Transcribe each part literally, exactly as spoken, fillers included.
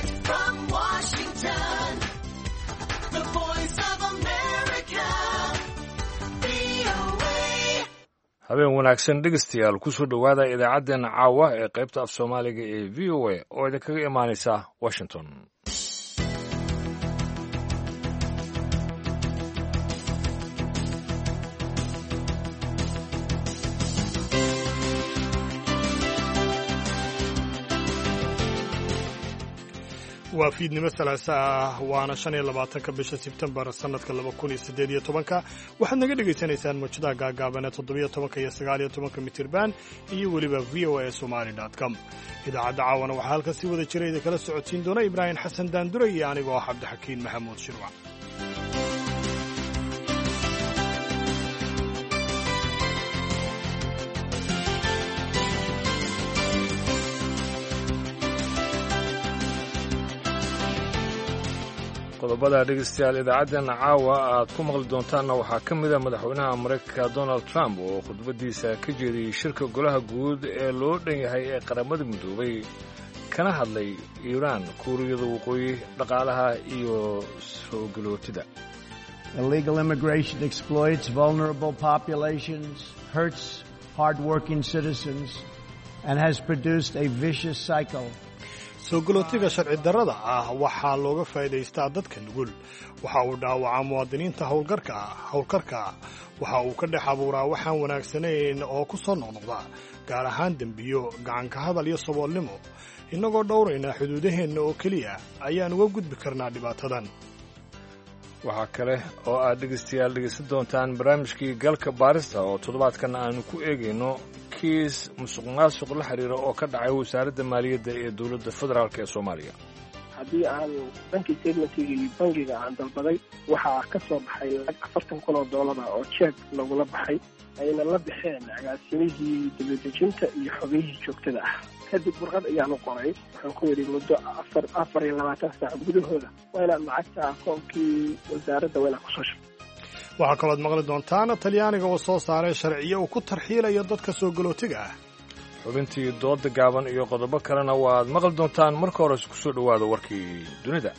Direct from Washington, the voice of America, V O A. habeen wanaagsan dhegeystayaal kusoo dhowaada idaacaddeenna caawa ee qaybta af soomaaliga ee v o a oo idinkaga imaanaysa washington. waa fiidnimo salaasa ah waana shan iyo labaatanka bisha sebtembar sannadka laba kun iyo siddeed iyo tobanka waxaad naga dhegaysanaysaan mawjadaha gaagaaban ee toddobiyo tobanka iyo sagaal iyo tobanka mitirban iyo weliba v o a somali dot com. idaacadda caawana waxaa halkan si wada jira idin kala socodsiin doona ibraahim xasan daandure iyo anigoo ah cabdixakiin maxamuud shirwac. qodobada dhegeystayaal idaacaddeena caawa aad ku maqli doontaanna waxaa ka mid a madaxweynaha maraykanka donald trump oo khudbaddiisa ka jeediyey shirka golaha guud ee loo dhan yahay ee qaramada midoobay kana hadlay iiraan kuuriyada waqooyi dhaqaalaha iyo soo galootida. Illegal immigration exploits vulnerable populations, hurts hard-working citizens, and has produced a vicious cycle. soo galootiga sharci darrada ah waxaa looga faa'iidaystaa dadka nugul, waxa uu dhaawacaa muwaadiniinta howlgarka howlkarka ah, waxa uu ka dhex abuuraa waxaan wanaagsanayn oo ku soo noqnoqda, gaar ahaan dembiyo, gacanka hadal iyo saboolnimo. innagoo dhowrayna xuduudaheenna oo keliya ayaan uga gudbi karnaa dhibaatadan. waxaa kale oo aad dhegeystayaal dhegeysan doontaan barnaamijkii galka baarista oo toddobaadkan aanu ku eegayno kiis musuq maasuq la xiriira oo ka dhacay wasaaradda maaliyadda ee dowladda federaalk ee soomaaliya. haddii aan dhankii segmentiga iyo bangiga aan dalbaday waxaa ka soo baxay lacag afartan kun oo doolara oo jeeg lagula baxay ayna la baxeen agaasimihii dibadejinta iyo xogihii joogtada ah. kadib warqad ayaan u qoray, waxaan ku yidhi muddo afar afar iyo labaatan saac gudahooda waa inaad lacagta akoonkii wasaaradda waa inaad kusoo shubto. waxaa kalooad maqli doontaan talyaaniga oo soo saaray sharciyo uu ku tarxiilayo dadka soo galootiga ah. xubintii dooda gaaban iyo qodobo kalena waad maqli doontaan. marka hore ku soo dhowaada warkii dunida.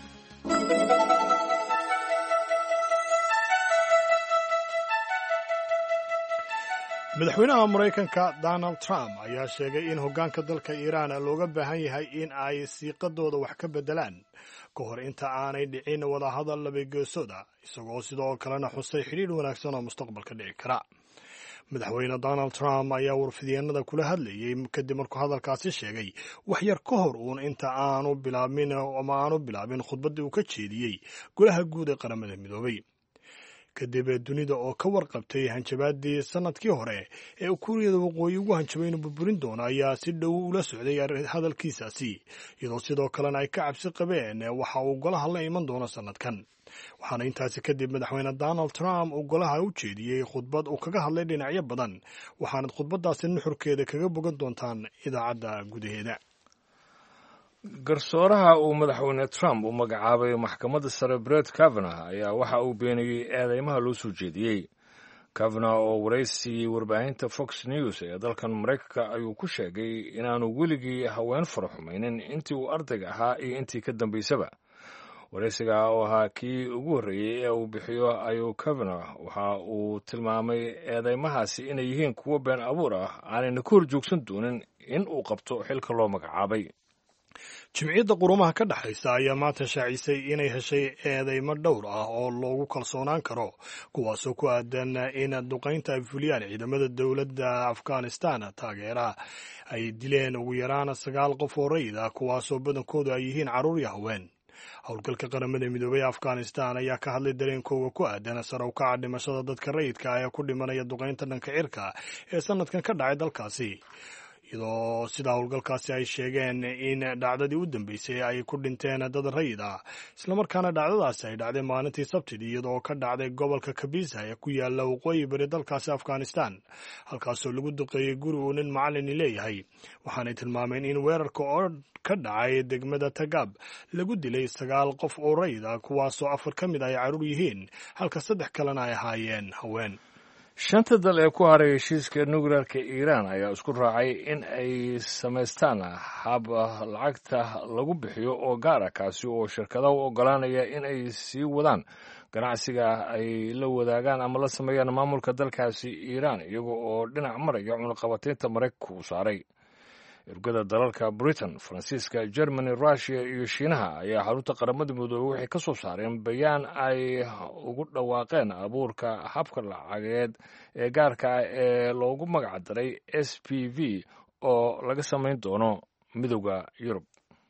madaxweynaha maraykanka donald trump ayaa sheegay in hoggaanka dalka iiraan looga baahan yahay in ay siiqadooda wax ka beddelaan ka hor inta aanay dhicin wadahadal labageesooda, isagoo sidoo kalena xusay xidhiidh wanaagsan oo mustaqbalka dhici kara. madaxweyne donald trump ayaa warfidyeenada kula hadlayey kadib markuu hadalkaasi sheegay wax yar ka hor uun inta aanu bilaabmin ama aanu bilaabin khudbaddii uu ka jeediyey golaha guud ee qaramada midoobay. kadib dunida oo ka warqabtay hanjabaadii sannadkii hore ee kuuriyada waqooyi ugu hanjabay inuu burburin doono ayaa si dhow ula socday hadalkiisaasi, iyadoo sidoo kalena ay ka cabsi qabeen waxa uu golaha la iman doono sannadkan. waxaana intaasi kadib madaxweyne donald trump uu golaha u jeediyey khudbad uu kaga hadlay dhinacyo badan, waxaanad khudbaddaasi nuxurkeeda kaga bogan doontaan idaacadda gudaheeda. garsooraha uu madaxweyne trump u magacaabay maxkamadda sare Brett Kavanaugh ayaa waxa uu beeniyey eedeymaha loo soo jeediyey. Kavanaugh oo waraysigii warbaahinta Fox News ee dalkan Maraykanka ayuu ku sheegay inaanu weligii haween fara xumaynin intii uu ardayga ahaa iyo intii ka dambaysaba. waraysiga oo ahaa kii ugu horreeyey ee uu bixiyo ayuu Kavanaugh waxa uu tilmaamay eedeymahaasi inay yihiin kuwo been abuur ah, aanayna ka hor joogsan doonin in uu qabto xilka loo magacaabay. jimciyadda qurumaha ka dhexaysa ayaa maanta shaacisay inay heshay eedeymo dhowr ah oo loogu kalsoonaan karo, kuwaasoo ku aadan in duqaynta ay fuliyaan ciidamada dowladda afghanistan taageera ay dileen ugu yaraan sagaal qof oo rayid ah, kuwaasoo badankoodu ay yihiin carruur iyo haween. howlgalka qaramada midoobay ee afghanistan ayaa ka hadlay dareenkooga ku aadan sare u kaca dhimashada dadka rayidka ah ee ku dhimanaya duqaynta dhanka cirka ee sannadkan ka dhacay dalkaasi, iyadoo sidaa howlgalkaasi ay sheegeen in dhacdadii u dambeysay ay ku dhinteen dad rayid ah, islamarkaana dhacdadaasi ay dhacday maalintii sabtidii iyadoo ka dhacday gobolka kabisa ee ku yaala waqooyi bari dalkaasi afghanistan, halkaasoo lagu duqeeyey guri uu nin macalini leeyahay. waxaanay tilmaameen in weerarka oo ka dhacay degmada tagaab lagu dilay sagaal qof oo rayid ah, kuwaasoo afar ka mid ay carruur yihiin halka saddex kalena ay ahaayeen haween. shanta dal ee ku haray heshiiska nuclearka iiraan ayaa isku raacay in ay samaystaan hab lacagta lagu bixiyo oo gaara kaasi oo shirkadaha u oggolaanaya in ay sii wadaan ganacsiga ay la wadaagaan ama la sameeyaan maamulka dalkaasi iiraan iyaga oo dhinac maraya cunaqabataynta maraykanka uu saaray ergada dalalka britain faransiiska germany russiya iyo shiinaha ayaa xarunta qaramada midoobey waxay ka soo saareen bayaan ay ugu dhawaaqeen abuurka habka lacageed ee gaarka ah ee loogu magac daray s p v oo laga samayn doono midowda yurub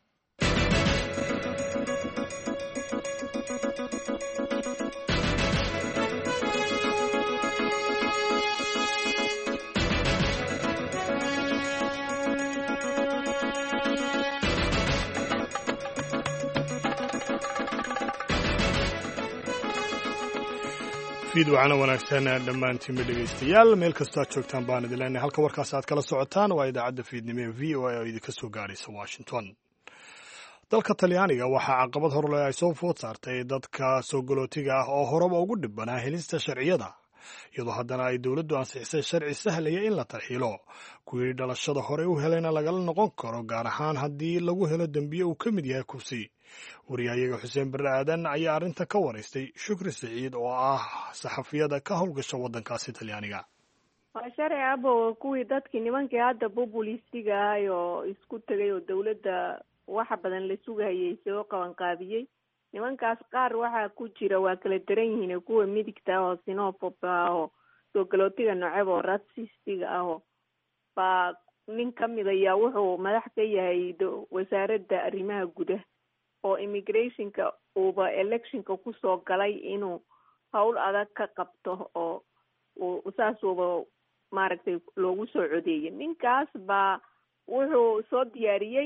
fiidwacana wanaagsan dhammaantiinba dhegaystayaal meel kastoo aad joogtaan baan idin leenahay halka warkaas aad kala socotaan waa idaacadda fiidnimo ee v o a oo idinka soo gaaraysa washington dalka talyaaniga waxaa caqabad horle ay soo food saartay dadka soo galootiga ah oo horeba ugu dhibbanaa helista sharciyada iyadoo haddana ay dowladdu ansixisay sharci sahlaya in la tarxiilo kuwii dhalashada hore u helayna lagala noqon karo gaar ahaan haddii lagu helo dembiye uu ka mid yahay kufsi wariyahayaga xuseen barre aadan ayaa arrinta ka waraystay shukri siciid oo ah saxafiyada ka howlgasha waddankaasi talyaaniga waa sharci abo kuwii dadkii nimankii hadda populistiga ahay oo isku tegay oo dawladda waxa badan la sugayay soo qabanqaabiyey nimankaas qaar waxaa ku jira waa kala daran yihiin kuwa midigta ah oo sinopop ah oo soo galootiga noceb oo rasistiga ah oo baa nin ka mid ayaa wuxuu madax ka yahay wasaaradda arrimaha gudaha oo immigrationka uuba electionka kusoo galay inuu hawl adag ka qabto oo saasuuba maaragtay loogu soo codeeyay ninkaas baa wuxuu soo diyaariyey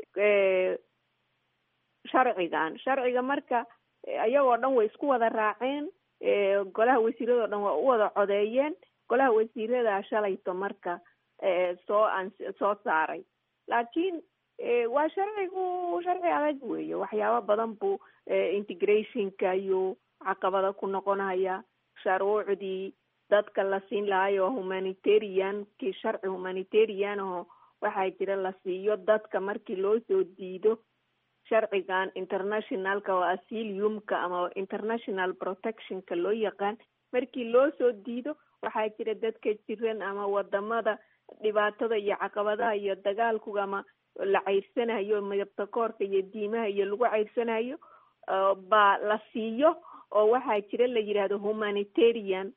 sharcigan sharciga marka ayagoo dhan way isku wada raaceen golaha wasiiradoo dhan waa u wada codeeyeen golaha wasiirada shalayto marka soo soo saaray laakiin waa sharcigu sharci adag weeye waxyaabo badan buu integrationka iyo caqabada ku noqonaya shuruucdii dadka la siin lahayo humanitarian kii sharci humanitarian oo waxaa jira la siiyo dadka markii loo soo diido sharcigan internationalka oo asylumka ama international protectionka loo yaqaan markii loo soo diido waxaa jira dadka jiran ama wadamada dhibaatada iyo caqabadaha iyo dagaalkuga ama la ceyrsanayo midabta koorka iyo diimaha iyo lagu ceyrsanayo baa la siiyo oo waxaa jira la yidhaahdo humanitarian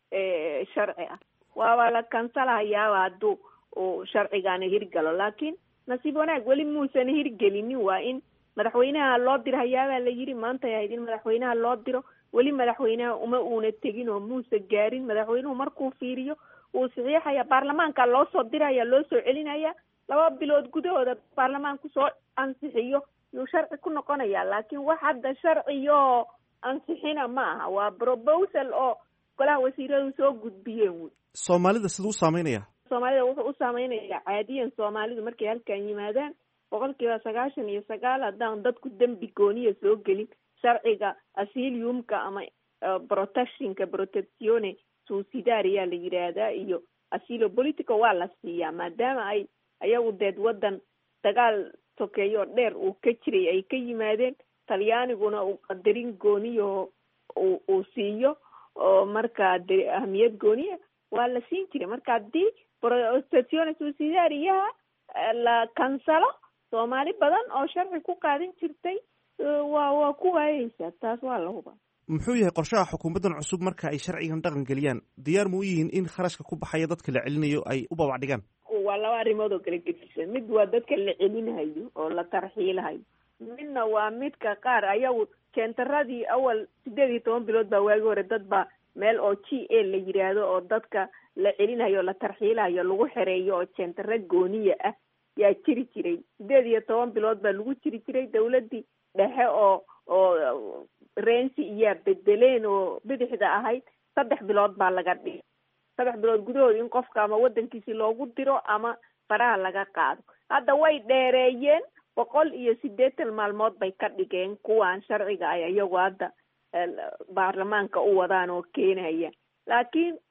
sharci ah waaba la kansalahayaaba hadduu uu sharcigaana hirgalo laakiin nasiib wanaag weli muusan hirgelinin waa in madaxweynaha loo diro hayaabaa la yidhi maantay ahayd in madaxweynaha loo diro weli madaxweynaha uma uuna tegin oo muusa gaarin madaxweynuhu markuu fiiriyo uu saxiixaya baarlamaanka loo soo diraya loo soo celinaya laba bilood gudahooda baarlamaanku soo ansixiyo yuu sharci ku noqonaya laakiin wax hadda sharciyo ansixina ma aha waa proposal oo golaha wasiiradu soo gudbiyeen wy soomaalida siduu saameynaya soomaalida wuxuu u saameynaya caadiyan soomaalidu markay halkan yimaadaan boqol kiiba sagaashan iyo sagaal haddaan dadku dembi gooniya soo gelin sharciga asylumka ama protectionka protectione susidaria la yidhaahdaa iyo asilo politico waa la siiyaa maadaama ay ayagu deed waddan dagaal sokeeyo dheer uu ka jiray ay ka yimaadeen talyaaniguna uu qadarin gooniyo uu siiyo oo markaa de ahmiyad gooniya waa la siin jiray marka haddii protectione susidariaha la kansalo soomaali badan oo sharci ku qaadan jirtay waa waa ku waayeysaa taas waa la huba muxuu yahay qorshaha xukuumaddan cusub marka ay sharcigan dhaqan geliyaan diyaar ma u yihiin in kharashka ku baxaya dadka la celinayo ay u babac dhigaan waa laba arrimood oo kala gedisan mid waa dadka la celinayo oo la tarxiilahayo midna waa midka qaar ayagu jeenteradii awal sideed iyo toban bilood baa waagi hore dad baa meel oo g a la yidhaahdo oo dadka la celinayo la tarxiilayo lagu xereeyo oo jeentera gooniya ah yaa jiri jiray sideed iyo toban bilood baa lagu jiri jiray dawladdii dhexe oo oo rensi iyaa bedeleen oo bidixda ahayd saddex bilood baa laga dhigay saddex bilood gudahood in qofka ama waddankiisi loogu diro ama faraha laga qaado hadda way dheereeyeen boqol iyo siddeetan maalmood bay ka dhigeen kuwaan sharciga ay iyagu hadda baarlamaanka u wadaan oo keenaya laakiin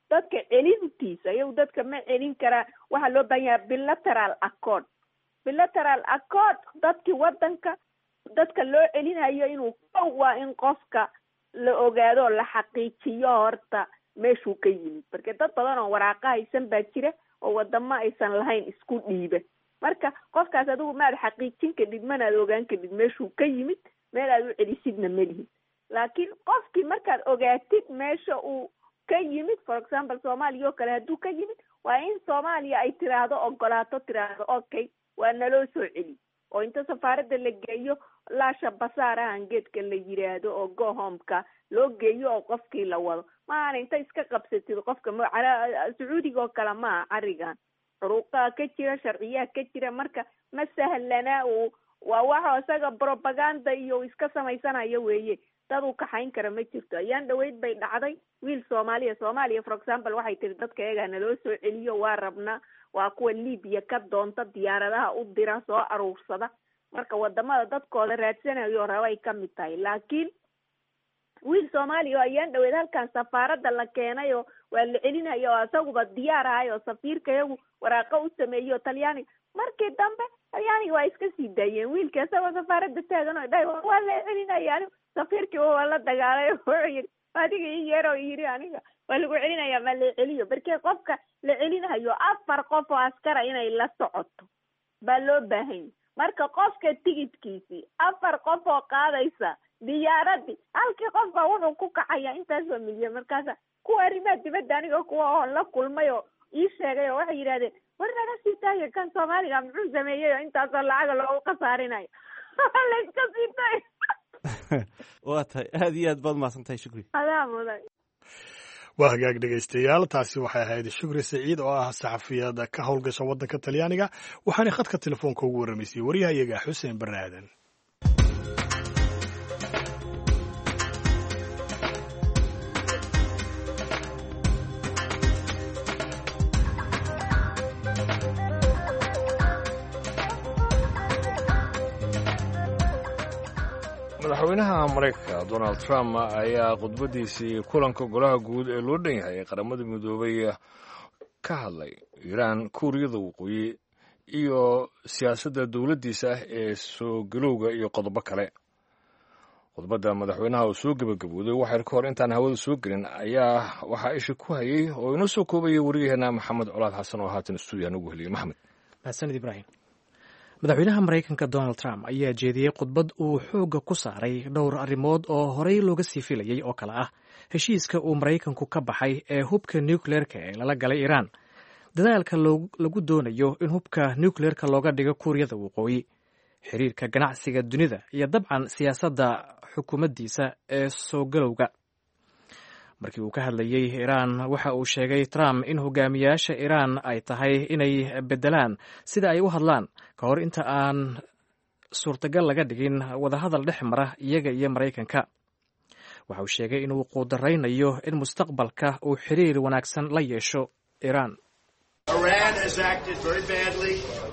dadka celintiisa iyagu dadka ma celin karaa. waxaa loo baahan yahay bilateral accord bilateral accord dadkii wadanka dadka loo celinayo inuu kow waa in qofka la ogaado la xaqiijiyo horta meeshuu ka yimid, marka dad badan oo waraaqa haysan baa jira oo wadamo aysan lahayn isku dhiiba. marka qofkaas adigu maad xaqiijin kadib manaad ogaan kadib meeshuu ka yimid, meel aad u celisidna malihin. laakiin qofkii markaad ogaatid meesha uu ka yimid, for example soomaaliya oo kale hadduu ka yimid, waa in soomaaliya ay tiraahdo ogolaato tiraahdo okay waa naloo soo celi, oo inta safaaradda la geeyo laasha basaarahan geedka la yiraahdo oo go homeka loo geeyo oo qofkii la wado. maana inta iska qabsatid qofka sacuudiga oo kale maaha carigan xuruuqaa ka jira, sharciyaa ka jira, marka ma sahlana. waa waxa isaga propaganda iyo iska samaysanayo weeye, dad uu kaxayn kara ma jirto. ayaan dhaweyd bay dhacday wiil soomaaliya soomaaliya for example waxay tiri dadka eegaa naloo soo celiyo waa rabnaa, waa kuwa Libiya ka doonta diyaaradaha u dira soo aruursada, marka wadamada dadkooda raadsanayo rabay ka mid tahay. laakiin wiil soomaaliya ayaan dhaweyd halkan safaaradda la keenayo waa la celinayo oo isaguba diyaar ahay oo safiirka iyagu waraaqa u sameeyo talyaani. markii dambe talyaaniga waa iska sii daayeen wiilka isagoo safaaradda taagan oo dhahay waa la celinaya. safiirkii waa la dagaalay wuxuu yidhi adiga ii yeero yidhi aniga waa lagu celinayaa ma la celiyo, markii qofka la celinayo afar qof oo askara inay la socoto baa loo baahan yahay. marka qofka tigidkiisii afar qof oo qaadaysa diyaaradii halkii qof baa wuxuu ku kacaya intaasoo milyan. markaasa kuwa arrimaha dibadda aniga kuwa oo la kulmay oo ii sheegay oo waxay yidhahdeen war naga sii taagay kan soomaaliga muxuu sameeyey oo intaasoo lacaga loogu khasaarinayo la iska sii taagay. waa tahay aad iyo aad baad mahadsan tahay Shukri. adaa mudan. waa hagaag dhegaystayaal, taasi waxay ahayd Shukri Saciid oo ah saxafiyada ka howlgasha waddanka Talyaaniga, waxaana khadka telefoonka ugu warramaysay wariyahayaga Xuseen Barre Aadan. madaxweynaha maraykanka donald trump ayaa khudbadiisii kulanka golaha guud ee loo dhan yahay ee qaramada midoobay ka hadlay iiraan, kuuriyada waqooyi iyo siyaasadda dowladdiisa ah ee soo galowga iyo qodobo kale. khudbadda madaxweynaha oo soo gebagabooday waxyar ka hor intaan hawada soo gelin ayaa waxaa isha ku hayay oo inoo soo koobayay waryaheena maxamed colaad xasan oo haatan stuudiyahan ugu heliyay. maxamed mahadsanid ibraahim. madaxweynaha maraykanka donald trump ayaa jeediyey khudbad uu xoogga ku saaray dhowr arrimood oo horey looga sii filayey oo kale ah heshiiska uu maraykanku ka baxay ee hubka nucleerka ee lala galay iiraan, dadaalka lagu doonayo in hubka nucleerka looga dhigo kuuriyada waqooyi, xiriirka ganacsiga dunida iyo dabcan siyaasadda xukuumaddiisa ee soo galowga. markii uu ka hadlayey iiraan waxa uu sheegay Trump in hogaamiyaasha iiraan ay tahay inay beddelaan sida ay u hadlaan ka hor inta aan suurtagal laga dhigin wadahadal dhex mara iyaga iyo Maraykanka. waxa uu sheegay inuu quudaraynayo in mustaqbalka uu xiriir wanaagsan la yeesho Iiraan. Iran has acted very badly.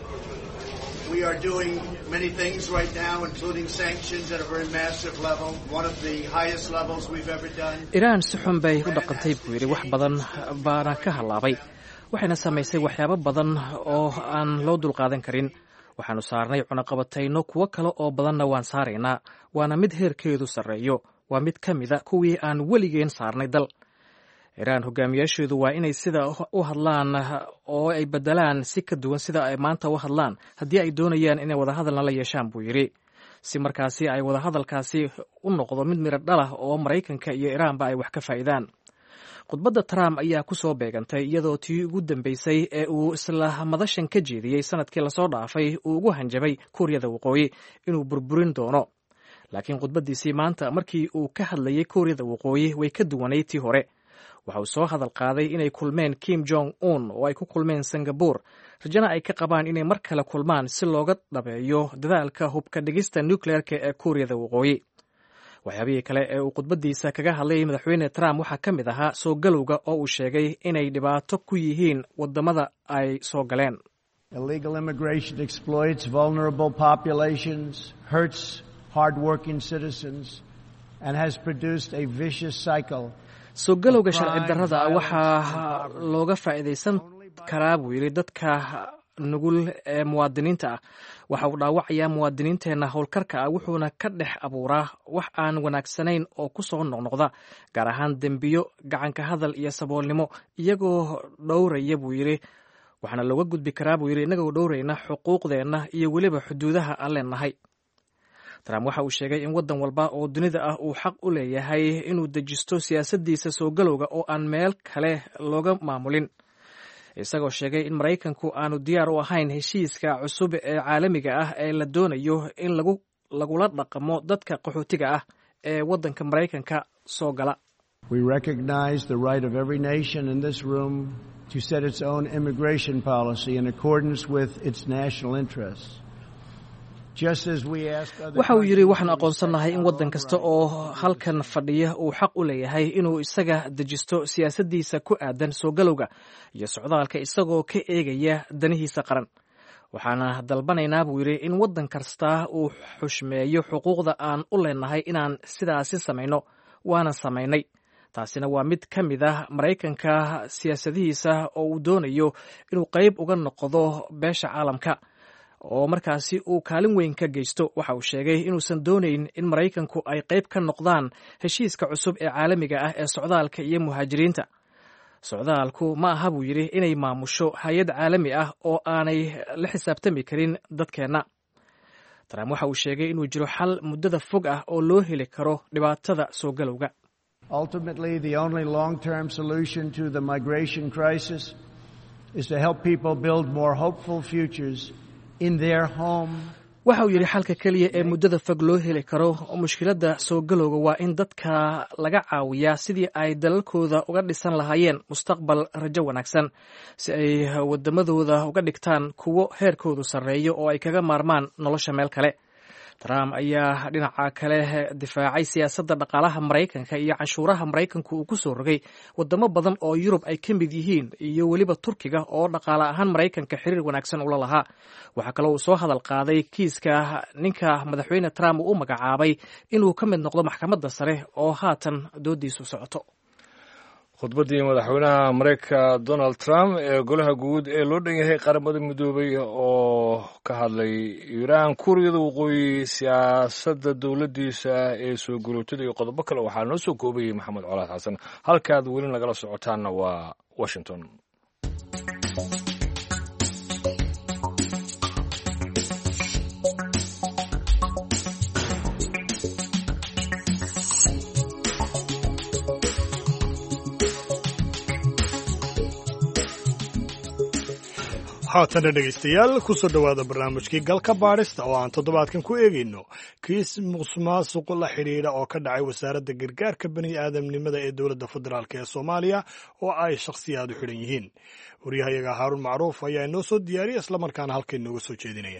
We are doing many things right now, including sanctions at a very massive level, one of the highest levels we've ever done. Iiraan si xun bay u dhaqantay buu yidhi, wax badan baana ka halaabay. waxayna samaysay waxyaabo badan oo aan loo dulqaadan karin. waxaanu saarnay cunaqabatayno kuwo kale oo badanna waan saaraynaa, waana mid heerkeedu sarreeyo, waa mid ka mida kuwii aan weligeen saarnay dal. Iiraan hogaamiyaasheedu waa inay sida u hadlaan oo ay beddelaan si ka duwan sida ay maanta u hadlaan haddii ay doonayaan inay wadahadalna la yeeshaan buu yidhi, si markaasi ay wadahadalkaasi u noqdo mid miro dhalah oo Maraykanka iyo Iiraanba ay wax ka faa'iidaan. khudbadda Trump ayaa ku soo beegantay iyadoo tii ugu dambeysay ee uu isla madashan ka jeediyey sanadkii lasoo dhaafay uu ugu hanjabay Kuuriyada Waqooyi inuu burburin doono. laakiin khudbaddiisii maanta markii uu ka hadlayay Kuuriyada Waqooyi way ka duwanay tii hore. waxa uu soo hadal qaaday inay kulmeen Kim Jong Un oo ay ku kulmeen Singapore, rajana ay ka qabaan inay mar kale kulmaan si looga dhabeeyo dadaalka hubka dhigista nuclearka ee Kuuriyada Waqooyi. waxyaabihii kale ee uu khudbaddiisa kaga hadlayay madaxweyne Trump waxaa ka mid ahaa soo galowga oo uu sheegay inay dhibaato ku yihiin wadamada ay soo galeen. Illegal immigration exploits vulnerable populations, hurts hard-working citizens, and has produced a vicious cycle. soo galowga sharci darrada waxaa looga faa'iidaysan karaa buu yidhi dadka nugul ee muwaadiniinta ah. waxa uu dhaawacayaa muwaadiniinteenna howlkarka ah wuxuuna ka dhex abuuraa wax aan wanaagsanayn oo ku soo noqnoqda, gaar ahaan dembiyo, gacanka hadal iyo saboolnimo, iyagoo dhowraya buu yidhi waxaana looga gudbi karaa buu yidhi innagoo dhowrayna xuquuqdeenna iyo weliba xuduudaha aan leenahay. trump waxa uu sheegay in waddan walba oo dunida ah uu xaq u leeyahay inuu dejisto siyaasaddiisa soo galowga oo aan meel kale looga maamulin, isagoo sheegay in maraykanku aanu diyaar u ahayn heshiiska cusub ee caalamiga ah ee la doonayo in lagu lagula dhaqamo dadka qaxootiga ah ee waddanka maraykanka soo gala. We recognize the right of every nation in this room to set its own immigration policy in accordance with its national interests. waxa uu yidhi waxaan aqoonsannahay in waddan kasta oo halkan fadhiya uu xaq u leeyahay inuu isaga dejisto siyaasaddiisa ku aadan soo galowga iyo socdaalka isagoo ka eegaya danihiisa qaran. waxaana dalbanaynaa buu yidhi in waddan kasta uu xushmeeyo xuquuqda aan u leenahay inaan sidaasi samayno, waana samaynay. taasina waa mid ka mid ah maraykanka siyaasadihiisa oo uu doonayo inuu qayb uga noqdo beesha caalamka oo markaasi uu kaalin weyn ka geysto. waxa uu sheegay inuusan doonayn in maraykanku ay qayb ka noqdaan heshiiska cusub ee caalamiga ah ee socdaalka iyo muhaajiriinta. socdaalku ma aha buu yidhi inay maamusho hay-ad caalami ah oo aanay la xisaabtami karin dadkeenna. trump waxa uu sheegay inuu jiro xal muddada fog ah oo loo heli karo dhibaatada soo galowga. Ultimately, the only long-term solution to the migration crisis is to help people build more hopeful futures in their home. waxa uu yidhi xalka keliya ee muddada fog loo heli karo mushkiladda soo galowga waa in dadka laga caawiyaa sidii ay dalalkooda uga dhisan lahaayeen mustaqbal rajo wanaagsan, si ay waddamadooda uga dhigtaan kuwo heerkoodu sarreeyo oo ay kaga maarmaan nolosha meel kale. trump ayaa dhinaca kale difaacay siyaasadda dhaqaalaha maraykanka iyo canshuuraha maraykanku uu ku soo rogay waddamo badan oo yurub ay ka mid yihiin iyo weliba turkiga oo dhaqaale ahaan maraykanka xiriir wanaagsan ula lahaa. waxaa kaloo uu soo hadal qaaday kiiska ninka madaxweyne trump uu u magacaabay inuu ka mid noqdo maxkamadda sare oo haatan doodiisu socoto. khudbaddii madaxweynaha maraykanka donald trump ee golaha guud ee loo dhan yahay qaramada midoobay oo ka hadlay iiraan, kuuriyada waqooyi, siyaasadda dowladdiisa ee soo galootada iyo qodobo kale waxaa noo soo koobayay maxamed colaad xasan. halkaad weli nagala socotaanna waa washington. haatana dhegaystayaal kusoo dhowaada barnaamijkii galka baadhista oo aan toddobaadkan ku eegayno kiis musuqmaasuq la xidhiidha oo ka dhacay wasaaradda gargaarka bani aadamnimada ee dowladda federaalk ee soomaaliya oo ay shakhsiyaad u xidhan yihiin. waryahayaga haaruun macruuf ayaa inoo soo diyaariya islamarkaana halkan inooga soo jeedinaya.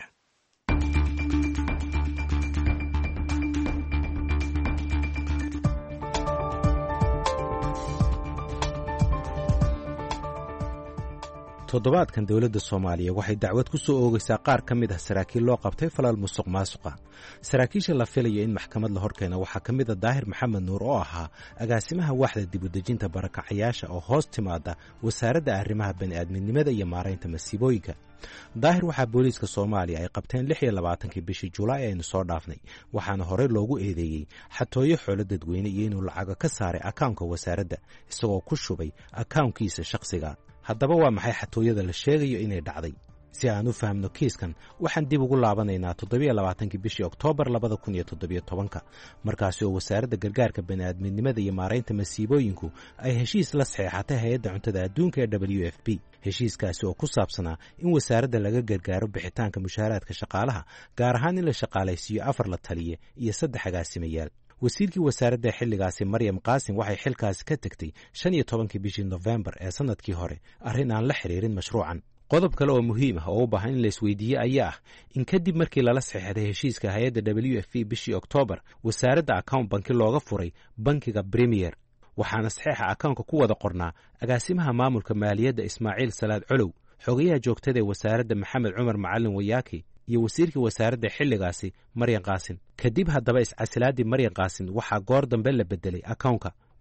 toddobaadkan dowladda soomaaliya waxay dacwad ku soo oogaysaa qaar ka mid ah saraakiil loo qabtay falal musuq maasuqa. saraakiisha la filayo in maxkamad la horkeena waxaa ka mid a daahir maxamed nuur oo ahaa agaasimaha waaxda dibudejinta barakacayaasha oo hoos timaada wasaaradda arrimaha bani'aadminimada iyo maaraynta masiibooyinka. daahir waxaa booliiska soomaaliya ay qabteen lix iyo labaatankii bishii julaay aynu soo dhaafnay, waxaana horey loogu eedeeyey xatooyo xoolo dadweyne iyo inuu lacago ka saaray akawnka wasaaradda isagoo ku shubay akawnkiisa shakhsiga. haddaba waa maxay xatooyada la sheegayo inay dhacday? si aan u fahamno kiiskan waxaan dib ugu laabanaynaa toddobiyo labaatankii bishii oktoobar labada kun iyo toddobiyo tobanka, markaasi oo wasaaradda gargaarka bani'aadminimada iyo maaraynta masiibooyinku ay heshiis la saxeexatay hay-adda cuntada adduunka ee w f p. heshiiskaasi oo ku saabsanaa in wasaaradda laga gargaaro bixitaanka mushaaraadka shaqaalaha, gaar ahaan in la shaqaalaysiiyo afar la taliye iyo saddex agaasimayaal. wasiirkii wasaaradda xilligaasi maryam qaasim waxay xilkaasi ka tegtay shan iyo tobankii bishii nofembar ee sannadkii hore, arrin aan la xidhiirin mashruucan. qodob kale oo muhiim ah oo u baahan in la isweydiiye ayaa ah in kadib markii lala saxeexday heshiiska hay-adda w f p bishii oktoobar, wasaaradda account banki looga furay bankiga premier, waxaana saxeexa akawnka ku wada qornaa agaasimaha maamulka maaliyadda ismaaciil salaad colow, xogayaha joogtada ee wasaaradda maxamed cumar macalin wayaaki iyo wasiirkii wasaaradda xilligaasi maryan qaasin. kadib haddaba iscasilaadii maryan qaasin waxaa goor dambe la bedelay akawnka,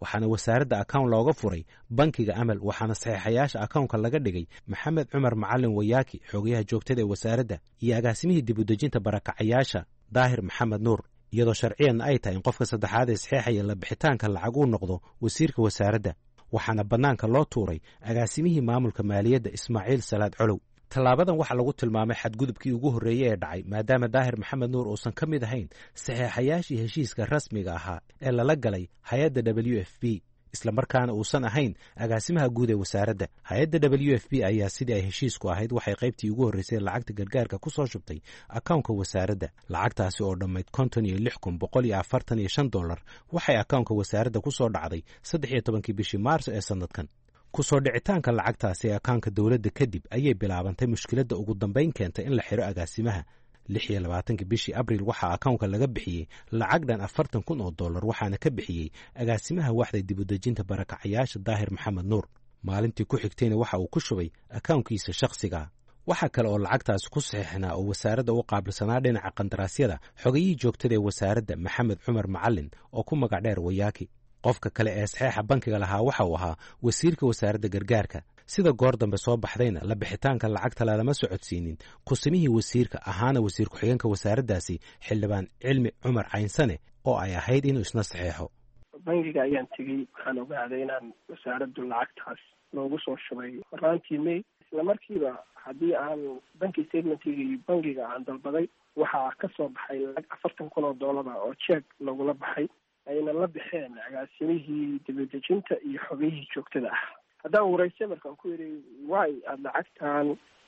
waxaana wasaaradda akown looga furay bankiga amal waxaana saxiixayaasha akownka laga dhigay maxamed cumar macalin wayaaki xogayaha joogtada ee wasaaradda iyo agaasimihii dibudejinta barakacayaasha daahir maxamed nuur iyadoo sharciyanna ay tahay in qofka saddexaad ee saxiixaya la bixitaanka lacag uu noqdo wasiirka wasaaradda waxaana bannaanka loo tuuray agaasimihii maamulka maaliyadda ismaaciil salaad colow tallaabadan waxaa lagu tilmaamay xadgudubkii ugu horreeyey ee dhacay maadaama daahir maxamed nuur uusan ka mid ahayn saxiixayaashii heshiiska rasmiga ahaa ee lala galay hay-adda w f b islamarkaana uusan ahayn agaasimaha guud ee wasaaradda hay-adda w f b ayaa sidii ay heshiisku ahayd waxay qaybtii ugu horreysay lacagta gargaarka ku soo shubtay akownka wasaaradda lacagtaasi oo dhammayd konton iyo lix kun boqol iyo afartan iyo shan dollar waxay akownka wasaaradda ku soo dhacday saddex iyo tobankii bishii maarso ee sannadkan kusoo dhicitaanka lacagtaasi ee akaanka dowladda kadib ayay bilaabantay mushkiladda ugu dambayn keentay in la xidho agaasimaha lix iyo labaatankii bishii abriil waxaa akownka laga bixiyey lacag dhan afartan kun oo dollar waxaana ka bixiyey agaasimaha waaxda dibudejinta barakacayaasha daahir maxamed nuur maalintii ku xigtayna waxa uu ku shubay akownkiisa shakhsiga waxaa kale oo lacagtaasi ku saxiixnaa oo wasaaradda u qaabilsanaa dhinaca qandaraasyada xogayihii joogtada ee wasaaradda maxamed cumar macalin oo ku magac dheer wayaaki qofka kale ee saxiixa bankiga lahaa waxa uu ahaa wasiirka wasaaradda gargaarka sida goor dambe soo baxdayna la bixitaanka lacagta lalama socodsiinin kusimihii wasiirka ahaana wasiir ku-xigeenka wasaaraddaasi xildhibaan cilmi cumar caynsane oo ay ahayd inuu isna saxeexo bangiga ayaan tegey waxaan ogaaday inaan wasaaraddu lacagtaas loogu soo shubay horaantii may isla markiiba haddii aan banki statementigii bangiga aan dalbaday waxaa ka soo baxay lacag afartan kun oo doolara oo jeeg lagula baxay ayna la baxeen agaasimihii dibadejinta iyo xogayihii joogtada ah haddaan wareyse markaan ku yidhi way aada lacagtan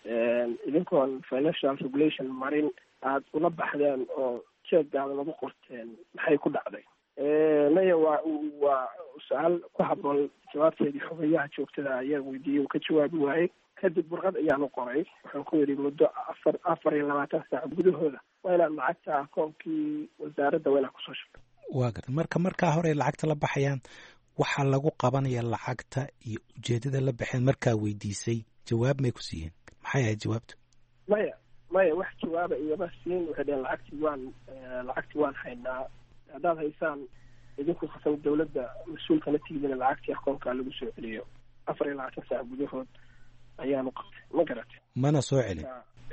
idinkoon financial regulation marin aada ula baxdeen oo jeegaada lagu qorteen maxay ku dhacday maya waa waa su-aal ku habboon jawaabteedii xogayaha joogtada ayaa weydiiyey uu ka jawaabi waayey kadib warqad ayaan u qoray waxaan ku yidhi muddo afar afar iyo labaatan saac gudahooda waa inaad lacagta akoonkii wasaaradda waa inaad kusoo shubto waa garta marka markaa hore lacagta la baxayaan waxaa lagu qabanaya lacagta iyo ujeedada la baxeen markaa weydiisay jawaab may ku siiyeen maxay ahayd jawaabtu maya maya wax jawaaba igama siin waxay dheheen lacagtii waan lacagtii waan haynaa haddaad haysaan idinku khasam dawladda mas-uulkana tigidina lacagtii akoonkaa lagu soo celiyo afar iyo labaatan saac gudahood ayaanu qabtay ma garatay mana soo celin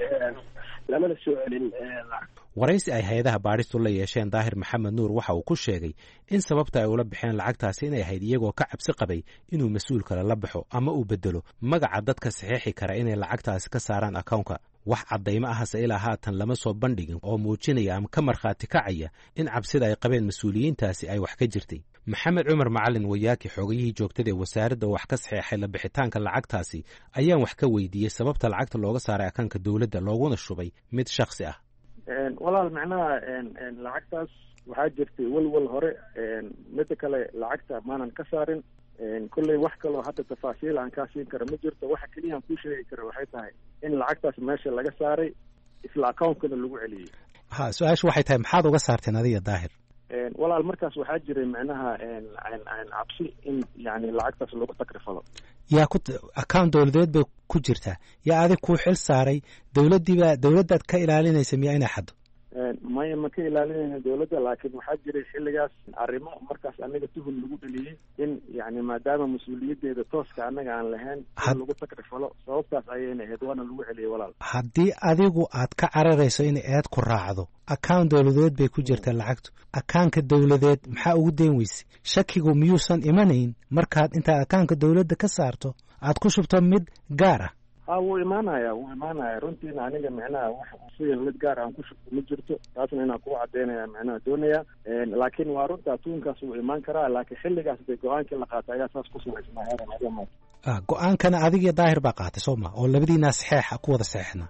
lamana soo celin lacag waraysi ay hay-adaha baadhistu la yeesheen daahir maxamed nuur waxa uu ku sheegay in sababta ay ula baxeen lacagtaasi inay ahayd iyagoo ka cabsi qabay inuu mas-uul kale la baxo ama uu bedelo magaca dadka saxiixi kara inay lacagtaasi ka saaraan akownka wax caddaymo ahase ilaa haatan lama soo bandhigin oo muujinaya ama ka markhaati kacaya in cabsida ay qabeen mas-uuliyiintaasi ay wax ka jirtay maxamed cumar macalin wayaaki xoogayihii joogtada ee wasaaradda oo wax ka saxeexay la bixitaanka lacagtaasi ayaan wax ka weydiiyey sababta lacagta looga saaray akaanka dowladda looguna shubay mid shakhsi ah walaal macnaha lacagtaas waxaa jirtay welwel hore mida kale lacagta maanan ka saarin kolley wax kaloo hadda tafaasiil aan kaa siin karo ma jirto waxa keliya aan kuu sheegi karo waxay tahay in lacagtaas meesha laga saaray isla akoonkana lagu celiyey ha su-aashu waxay tahay maxaad uga saarteen adiga daahir walaal markaas waxaa jiray macnaha cabsi in yani lacagtaas lagu takrifalo yaa ku account dowladeed bay ku jirtaa yaa adig kuu xil saaray dowladdiiba dowladdaad ka ilaalinaysa miyaa inay xaddo maya ma ka ilaalinayna dowladda laakiin waxaa jiray xilligaas arrimo markaas anaga tuhun lagu dheliyey in yani maadaama mas-uuliyaddeeda tooska annaga aan lahayn in lagu takrifalo sababtaas ayayna ahayd waana lagu celiyey walaal haddii adigu aad ka cararayso in eed ku raacdo account dowladeed bay ku jirtaa lacagtu akaanka dowladeed maxaa ugu dayn weyse shakigu miyuusan imanayn markaad intaad akaanka dowladda ka saarto aad ku shubto mid gaar ah ha wuu imaanaya wuu imaanaya runtiina aniga micnaha wax sigan mid gaar aan ku shubto ma jirto taasna inaan kugu cadaynaya micnaha doonaya laakiin waa runta tuunkaas wuu imaan karaa laakiin xilligaas dee go-aankii la qaatay ayaa saas ku samaysnaa ah go-aankana adigiyo daahir baa qaatay soo ma oo labadiinaa saxeexa ku wada saxeexna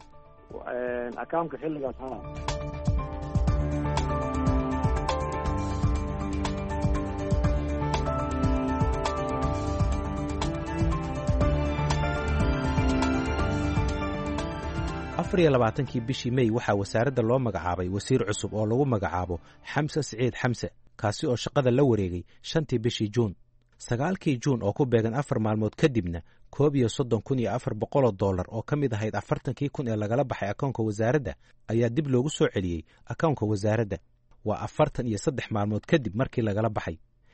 akaamka xilligaas ha afar iyo labaatankii bishii mey waxaa wasaaradda loo magacaabay wasiir cusub oo lagu magacaabo xamse siciid xamse kaasi oo shaqada la wareegay shantii bishii juun sagaalkii juun oo ku beegan afar maalmood kadibna koob iyo soddon kun iyo afar boqoloo dollar oo ka mid ahayd afartankii kun ee lagala baxay akoonka wasaaradda ayaa dib loogu soo celiyey akoonka wasaaradda waa afartan iyo saddex maalmood kadib markii lagala baxay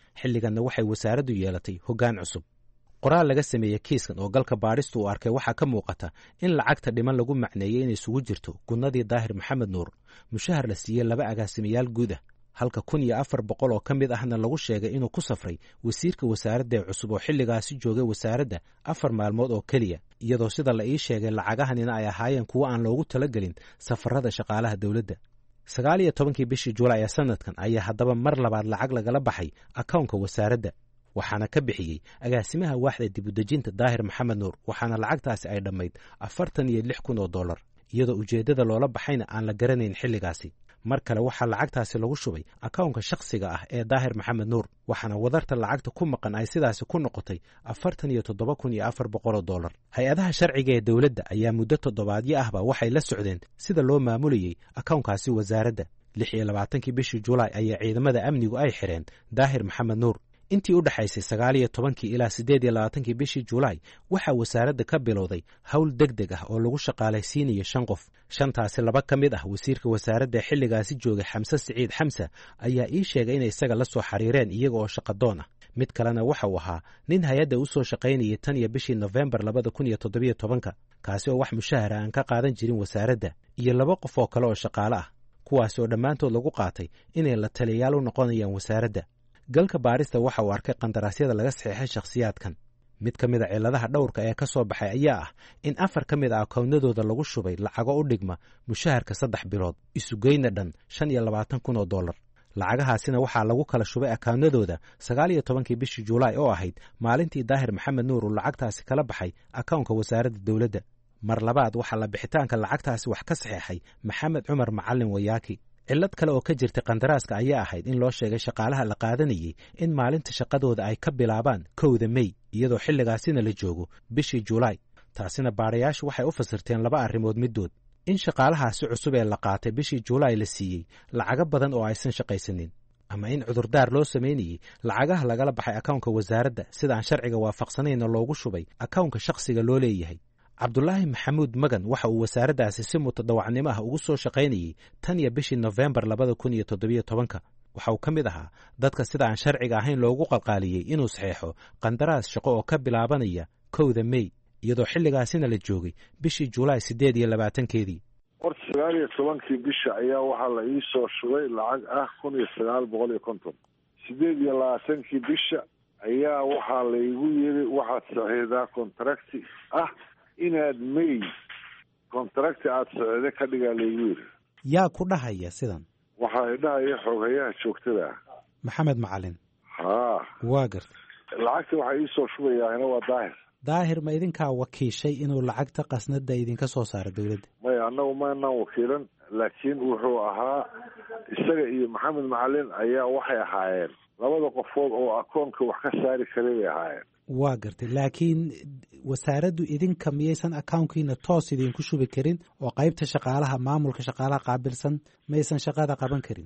xilliganna waxay wasaaraddu yeelatay hoggaan cusub. qoraal laga sameeyey kiiskan oo galka baadhistu uu arkay waxaa ka muuqata in lacagta dhiman lagu macneeyey inay isugu jirto gunnadii daahir maxamed nuur, mushahar la siiyey laba agaasimayaal guud ah, halka kun iyo afar boqol oo ka mid ahna lagu sheegay inuu ku safray wasiirka wasaaradda ee cusub oo xilligaasi joogay wasaaradda afar maalmood oo keliya, iyadoo sida la ii sheegay lacagahanina ay ahaayeen kuwo aan loogu talagelin safarada shaqaalaha dowladda. sagaal iyo tobankii bishii Juulaay ee sanadkan ayaa haddaba mar labaad lacag lagala baxay akoonka wasaaradda, waxaana ka bixiyey agaasimaha waaxda dibudejinta daahir maxamed nuur, waxaana lacagtaasi ay dhammayd afartan iyo lix kun oo dollar, iyadoo ujeeddada loola baxayna aan la garanayn xilligaasi. mar kale waxaa lacagtaasi lagu shubay akoonka shakhsiga ah ee daahir maxamed nuur, waxaana wadarta lacagta ku maqan ay sidaasi ku noqotay afartan iyo toddoba kun iyo afar boqol oo dollar. hay-adaha sharciga ee dowladda ayaa muddo toddobaadyo ahba waxay la socdeen sida loo maamulayey akoonkaasi wasaaradda. lix iyo labaatankii bishii Juulaay ayaa ciidamada amnigu ay xireen daahir maxamed nuur. intii u dhaxaysay sagaal iyo tobankii ilaa siddeed iyo labaatankii bishii Juulaay waxaa wasaaradda ka bilowday hawl degdeg ah oo lagu shaqaalaysiinayo shan qof. shantaasi laba ka mid ah wasiirka wasaaradda xilligaasi joogay Xamse Siciid Xamse ayaa ii sheegay inay isaga la soo xariireen iyaga oo shaqadoon ah. mid kalena waxa uu ahaa nin hay-adda u soo shaqaynayay tan iyo bishii Novembar labada kun iyo toddobiyo tobanka, kaasi oo wax mushahara aan ka qaadan jirin wasaaradda, iyo laba qof oo kale oo shaqaale ah, kuwaas oo dhammaantood lagu qaatay inay la taliyayaal u noqonayaan wasaaradda. galka baarista waxa uu arkay qandaraasyada laga saxeexay shakhsiyaadkan. mid ka mid a cilladaha dhowrka ee ka soo baxay ayaa ah in afar ka mid a akoonnadooda lagu shubay lacago u dhigma mushaharka saddex bilood, isugeyna dhan shan iyo labaatan kun oo dollar. lacagahaasina waxaa lagu kala shubay akoonnadooda sagaal iyo tobankii bishii Juulaay oo ahayd maalintii daahir maxamed nuur uu lacagtaasi kala baxay akoonka wasaaradda dowladda. mar labaad waxaa la bixitaanka lacagtaasi wax ka saxeexay maxamed cumar macalin wayaaki. cillad kale oo ka jirtay qandaraaska ayaa ahayd in loo sheegay shaqaalaha la qaadanayay in maalinta shaqadooda ay ka bilaabaan kowda May, iyadoo xilligaasina la joogo bishii Juulaay. taasina baarayaashu waxay u fasirteen laba arrimood middood: in shaqaalahaasi cusub ee la qaatay bishii Juulaay la siiyey lacago badan oo aysan shaqaysanin, ama in cudurdaar loo samaynayey lacagaha lagala baxay akoonka wasaaradda sida aan sharciga waafaqsanayna loogu shubay akoonka shakhsiga loo leeyahay. cabdulaahi maxamuud magan waxa uu wasaaraddaasi si mutadawacnimo ah ugu soo shaqaynayey tan iyo bishii Novembar labada kun iyo toddobiyo tobanka. waxa uu ka mid ahaa dadka sida aan sharciga ahayn loogu qalqaaliyey inuu saxeexo qandaraas shaqo oo ka bilaabanaya kowda May, iyadoo xilligaasina la joogay bishii Juulaay siddeed iyo labaatankeedii. horta sagaal iyo tobankii bisha ayaa waxaa la ii soo shubay lacag ah kun iyo sagaal boqol iyo konton. siddeed iyo labaatankii bisha ayaa waxaa laygu yiri waxaad saxiixdaa kontrakti ah inaad May kontrakti aad socde ka dhigaa laygu yiri. yaa ku dhahaya sidan? waxaa dhahaya xogayaha joogtada ah maxamed macalin. haa waa garta. lacagta waxaa ii soo shubayaana waa daahir. daahir ma idinkaa wakiishay inuu lacagta qasnada idinka soo saaro dowladda? maya annagu maanaan wakiilan, laakiin wuxuu ahaa isaga iyo maxamed macalin ayaa waxay ahaayeen labada qofood oo akoonka wax ka saari karay bay ahaayeen. waa gartay, laakiin wasaaraddu idinka miyaysan akoonkiina toos idinku shubi karin oo qaybta shaqaalaha maamulka shaqaalaha qaabilsan maysan shaqada qaban karin?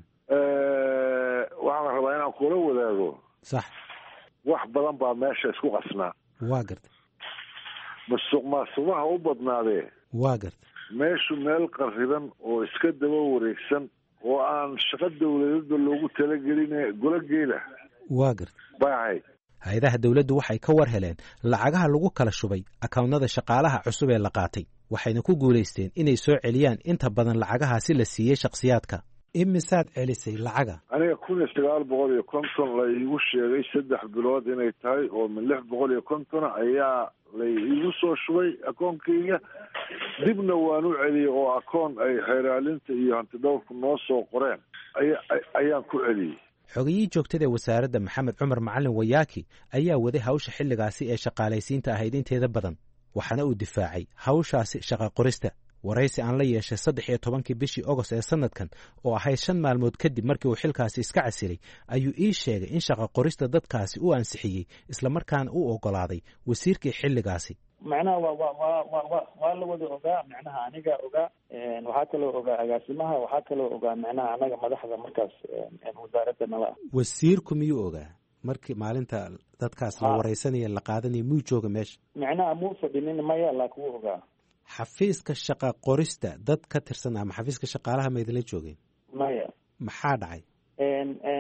waxaan rabaa inaan kula wadaago. sax. wax badan baa meesha isku qasnaa. waa gartay. musuq maasuqaha u badnaadee. waa gartay. meeshu meel qarriban oo iska daba wareegsan oo aan shaqo dowladda loogu talagelin gola geela. waa gartay. baahay. hay-adaha dowladdu waxay ka war heleen lacagaha lagu kala shubay akoonnada shaqaalaha cusub ee la qaatay, waxayna ku guulaysteen inay soo celiyaan inta badan lacagahaasi la siiyey shakhsiyaadka. imisaad celisay lacaga? aniga kun iyo sagaal boqol iyo konton la iigu sheegay saddex bilood inay tahay oo min lix boqol iyo kontona ayaa la iigu soo shubay akoonkayga. dibna waan u celiyey oo akoon ay xeeraalinta iyo hantidhowrku noo soo qoreen ayaan ku celiyey. xogiyihii joogtada ee wasaaradda maxamed cumar macalin wayaaki ayaa waday hawsha xilligaasi ee shaqaalaysiinta ahayd inteeda badan, waxaana uu difaacay hawshaasi shaqa qorista. waraysi aan la yeeshay saddex iyo tobankii bishii Agost ee sanadkan oo ahayd shan maalmood kadib markii uu xilkaasi iska casilay, ayuu ii sheegay in shaqa qorista dadkaasi uu ansixiyey islamarkaana u ogolaaday wasiirkii xilligaasi. macnaha waa waa waa waa waa waa la wada ogaa, macnaha aniga ogaa, waxaa kaloo ogaa agaasimaha, waxaa kaloo ogaa macnaha anaga madaxda markaas wasaaradda nala. wasiirku miyuu ogaa markii maalinta dadkaas la waraysanaya la qaadanaya muu jooga meesha? macnaha muu fadhinin maya, laakiin wuu ogaa. xafiiska shaqa qorista dad ka tirsan ama xafiiska shaqaalaha ma idinla joogeen? maya. maxaa dhacay?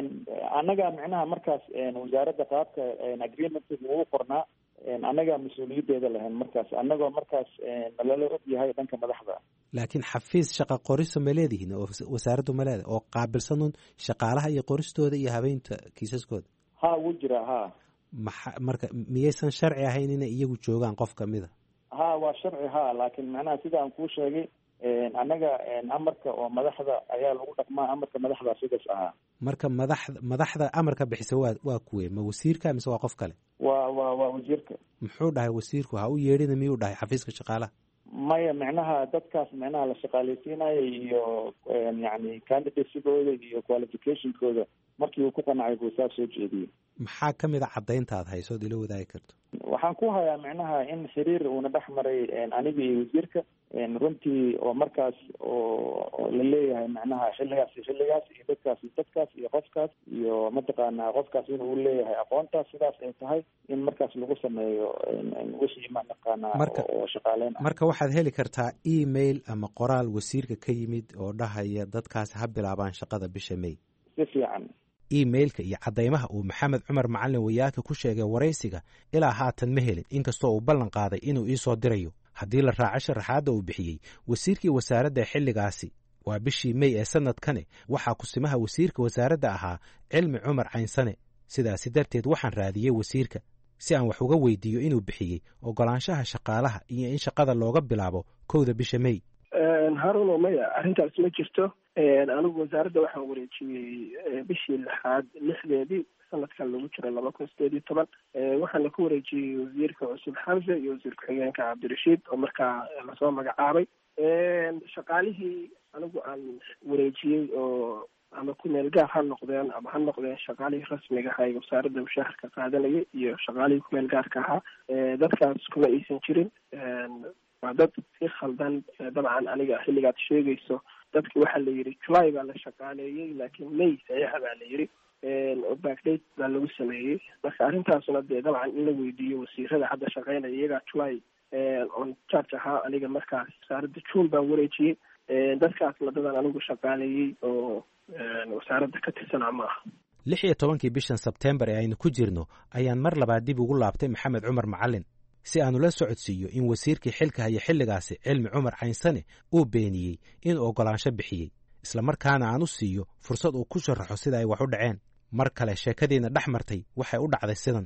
annaga micnaha markaas wasaaradda qaabka agreementga ugu qornaa annaga mas-uuliyadeeda lahayn markaas annagoo markaas nalala og yahay dhanka madaxda. laakiin xafiis shaqa qorisa ma leedihiin oo wasaaraddu ma leedahay oo qaabilsanun shaqaalaha iyo qoristooda iyo habeynta kiisaskooda? ha wuu jira ha. maxa marka miyaysan sharci ahayn inay iyagu joogaan qof kamid a? ha waa sharci ha, laakiin macnaha sida aan kuu sheegay annaga amarka oo madaxda ayaa lagu dhaqmaa, amarka madaxda sidaas ahaa. marka madaxda madaxda amarka bixisa waa waa kuwe ma wasiirka mise waa qof kale? waa waa waa wasiirka. muxuu dhahay wasiirku? ha u yeedhina miyuu dhahay xafiiska shaqaalaha? maya micnaha dadkaas micnaha la shaqaaleysiinayo iyo yani candidatesigooda iyo qualificationkooda markii uu ku qanacay buu saa soo jeediyey. maxaa kamid a caddaynta aad hayso od ila wadaagi karto? waxaan ku hayaa micnaha in xiriir uuna dhex maray aniga iyo wasiirka runtii oo markaas oo la leeyahay micnaha xilligaas iyo xilligaas iyo dadkaas iyo dadkaas iyo qofkaas iyo mataqaanaa qofkaas inuu leeyahay aqoontaas sidaas ay tahay in markaas lagu sameeyo wixii mataqaanaa oo shaqaaleyn ah. marka waxaad heli kartaa email ama qoraal wasiirka ka yimid oo dhahaya dadkaas ha bilaabaan shaqada bisha May. si fiican. emailka iyo caddaymaha uu maxamed cumar macalin wayaaka ku sheegay waraysiga ilaa haatan ma helin, inkastoo uu ballan qaaday inuu iisoo dirayo. haddii la raaco sharaxaadda uu bixiyey wasiirkii wasaaradda xilligaasi waa bishii May ee sanadkani, waxaa kusimaha wasiirka wasaaradda ahaa cilmi cumar caynsane. sidaasi darteed waxaan raadiyey wasiirka si aan wax uga weydiiyo inuu bixiyey ogolaanshaha shaqaalaha iyo in shaqada looga bilaabo kowda bisha May. haruno maya arrintaas ma jirto. anigu wasaaradda waxaan wareejiyey bishii lixaad lixdeedii sanadkan lagu jira laba kun sideed iyo toban. waxaana ku wareejiyey wasiirka cusub xamse iyo wasiir ku-xigeenka cabdirashiid oo markaa lasoo magacaabay. shaqaalihii anigu aan wareejiyey oo ama ku meel gaar ha noqdeen ama ha noqdeen shaqaalihii rasmiga ahaa ee wasaaradda mushaharka qaadanayay iyo shaqaalihii ku meel gaarka ahaa, dadkaas kuma aysan jirin. waa dad si khaldan dabcan aniga xilligaad sheegayso dadki waxaa la yidhi july baa la shaqaaleeyey laakiin May saxiixa baa la yidhi oo backdate baa lagu sameeyey. marka arrintaasuna dee dabcan in la weydiiyo wasiirada hadda shaqeynaya iyagaa july on charge ahaa, aniga markaas wasaaradda june baan wareejiyey. dadkaasna dadan anigu shaqaaleeyey oo wasaaradda ka tirsanaa ma aha. lix iyo tobankii bishan sebtembar ee aynu ku jirno ayaan mar labaad dib ugu laabtay maxamed cumar macalin si aanu la socodsiiyo in wasiirkii xilka haya xilligaasi cilmi cumar caynsane uu beeniyey inuu ogolaansho bixiyey, islamarkaana aan u siiyo fursad uu ku sharaxo sida ay wax u dhaceen. mar kale sheekadiina dhex martay waxay u dhacday sidan.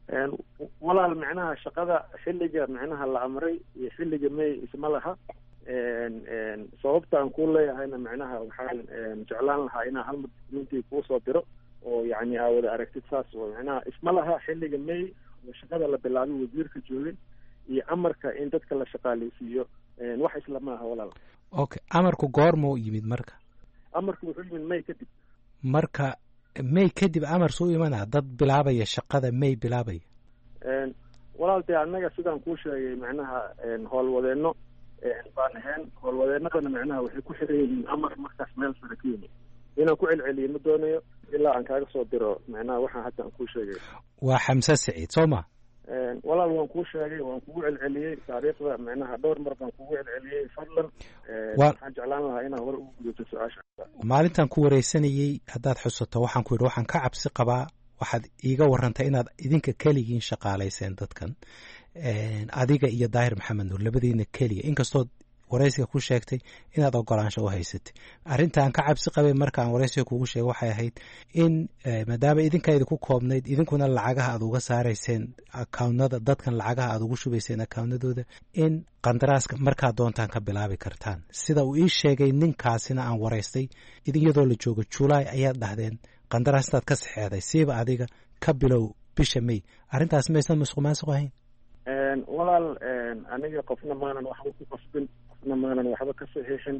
walaal micnaha shaqada xilliga micnaha la amray iyo xilliga May isma laha. sababta aan ku leeyahayna micnaha waxaan jeclaan lahaa inaan hal documentii kuu soo diro oo yani aa wada aragtid saas oo micnaha isma laha xilliga May shaqada la bilaabay wasiirka joogay iyo amarka in dadka la shaqaaleysiiyo wax isla maaha walaal. okay, amarku goorma u yimid marka? amarku wuxuu yimid May kadib. marka May kadib amar soo imanaa dad bilaabaya shaqada May bilaabaya? walaal dee annaga sidaan kuu sheegay micnaha howlwadeeno baan ahayn, howlwadeenadana micnaha waxay ku xiran yihiin amar markaas meel sare ka yimid. inaan ku celceliyo ma doonayo ilaa aan kaaga soo diro micnaha waxaan hadda aan kuu sheegay. waa xamse siciid soo ma? walaal waan kuu sheegay, waan kugu celceliyey taariikhda micnaha dhowr mar baan kugu celceliyey. fadlan waxaan jeclaan lahaa inaan hore ugu gudato su-aasha. maalintan ku wareysanayey haddaad xusato waxaan ku yidhi waxaan ka cabsi qabaa, waxaad iiga warantay inaad idinka keligiin shaqaalayseen dadkan, adiga iyo daahir maxamed nuur labadiina keliya, inkastood waraysiga ku sheegtay inaad ogolaansho u haysatay. arrintaan ka cabsi qabay markaan waraysiga kugu sheegay waxay ahayd in maadaama idinka idinku koobnayd idinkuna lacagaha aad uga saarayseen accountnada dadkan lacagaha aad ugu shubayseen accountnadooda in qandaraaska markaa doontaan ka bilaabi kartaan. sida uu ii sheegay ninkaasina aan waraystay idin iyadoo la joogo July ayaad dhahdeen qandaraastaad ka saxeexday siiba adiga ka bilow bisha May. arrintaas maysan musuq maasuq ahayn? walaal aniga qofna maanan waxba ku qasbin, qofna maanan waxba ka saxiixin.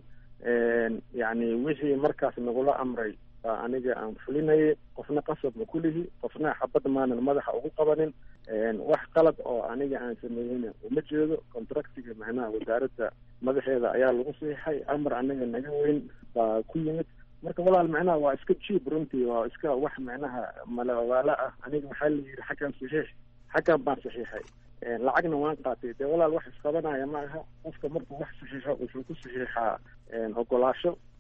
yani wixii markaas nagula amray baa aniga aan fulinayay, qofna qasab ma kulihi, qofna xabad maanan madaxa ugu qabanin. wax qalad oo aniga aan sameeyeyna uma jeedo. contractiga macnaha wasaaradda madaxeeda ayaa lagu saxiixay, amar aniga naga weyn baa ku yimid. marka walaal macnaha waa iska jiib runtii, waa iska wax macnaha malawaala ah. aniga waxaa la yidhi xaggan saxiix, xaggan baan saxiixay, lacagna waan qaatay. dee walaal wax isqabanaya ma aha. qofka markuu wax saxiixo wuxuu ku saxiixaa ogolaasho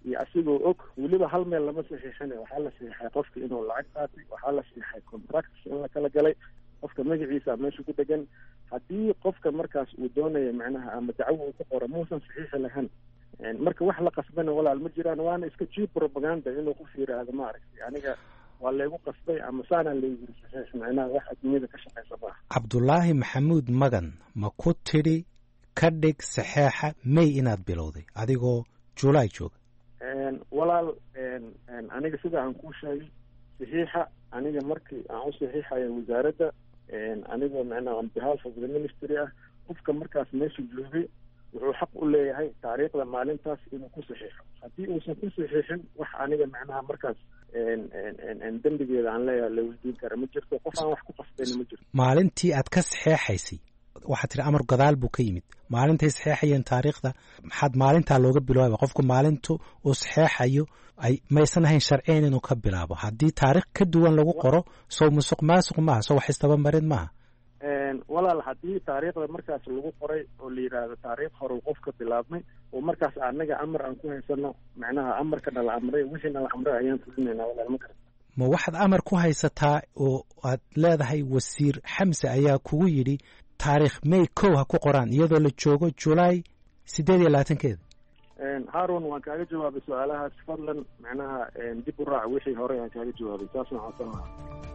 iyo asigoo og weliba hal meel lama saxiixina waxaa la saxiixay qofka inuu lacag qaatay, waxaa la saxiixay contracts in la kala galay, qofka magaciisa meesha ku dhegan. haddii qofka markaas uu doonaya macnaha ama dacwo uu ku qoro muusan saxiixi lahayn, marka wax la qasbana walaal ma jiraan, waana iska cheap propaganda inuu qof yidhaahdo maaragtay aniga waa laygu qasbay ama saana laygu saxiix, macnaha wax adduunyada ka shaqaysa maaha. cabdulaahi maxamuud magan ma ku tidhi ka dhig saxeexa may inaad bilowday adigoo juulaay jooga? walaal aniga sida aan kuu sheegay saxiixa aniga markii aan u saxiixaya wasaaradda anigoo macnaha on behalf of the ministry ah, qofka markaas meesha joogay wuxuu xaq u leeyahay taariikhda maalintaas inuu ku saxiixo. haddii uusan ku saxiixin wax aniga macnaha markaas dembigeeda aan leeyahay la weydiin kara ma jirto, qof aan wax ku qasbayna ma jirto. maalintii aad ka saxeexaysay waxaad tihi amar gadaal buu ka yimid, maalintay saxeexayeen taariikhda maxaad maalintaa looga bilaaba? qofku maalintu uu saxeexayo ay maysan ahayn sharciyan inuu ka bilaabo. haddii taariikh ka duwan lagu qoro sow musuq maasuq maaha, sow wax istabamarin maaha. walaal haddii taariikhda markaas lagu qoray oo la yidhaahdo taariikh hore qofka bilaabmay oo markaas anaga amar aan ku haysano, macnaha amarkana la amray wixiina la amray ayaan fulinaynaa walaal ma karta. ma waxaad amar ku haysataa oo aad leedahay wasiir xamse ayaa kugu yidhi taariikh may kow ha ku qoraan iyadoo la joogo julaay sideed iyo labaatankeeda? haarun waan kaaga jawaabay su-aalahaas, fadlan macnaha dib u raac wixii hore aan kaaga jawaabay, saasna codsan lahaa.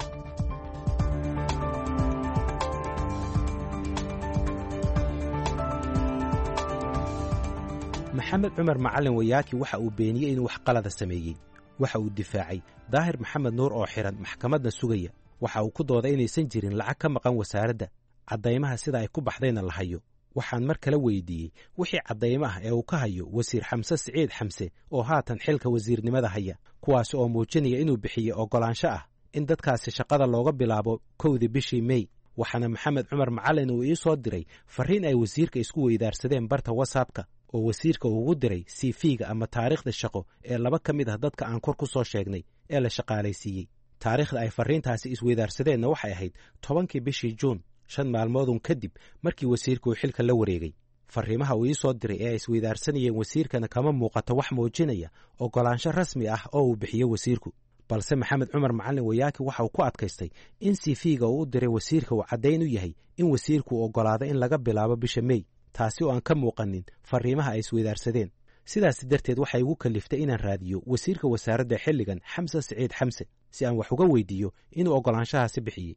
maxamed cumar macalin wayaaki waxa uu beeniyey inuu wax qalada sameeyey. waxa uu difaacay daahir maxamed nuur oo xiran maxkamadda sugaya. waxa uu ku dooday inaysan jirin lacag ka maqan wasaaradda, caddaymaha sida ay ku baxdayna la hayo. waxaan mar kale weydiiyey wixii caddaymo ah ee uu ka hayo wasiir xamse siciid xamse oo haatan xilka wasiirnimada haya, kuwaasi oo muujinaya inuu bixiyey oggolaansho ah in dadkaasi shaqada looga bilaabo kowdii bishii mey. waxaana maxamed cumar macalin uu ii soo diray farriin ay wasiirka isku weydaarsadeen barta whatsappka oo wasiirka ugu diray c v-ga ama taariikhda shaqo ee laba ka mid ah dadka aan kor ku soo sheegnay ee la shaqaalaysiiyey. taariikhda ay farriintaasi isweydaarsadeenna waxay ahayd tobankii bishii juun, shan maalmoodun kadib markii wasiirku uu xilka la wareegay. farriimaha uu ii soo diray ee ay isweydaarsanayeen wasiirkana kama muuqato wax muujinaya oggolaansho rasmi ah oo uu bixiyo wasiirku, balse maxamed cumar macalin wayaaki waxa uu ku adkaystay in c v-ga uu u diray wasiirka uu caddayn u yahay in wasiirku uu oggolaado in laga bilaabo bisha mey, taasi oo aan ka muuqanin farriimaha ay isweydaarsadeen. sidaas darteed waxay igu kalliftay inaan raadiyo wasiirka wasaaradda xilligan xamse siciid xamse si aan wax uga weydiiyo inuu oggolaanshahaasi bixiyey.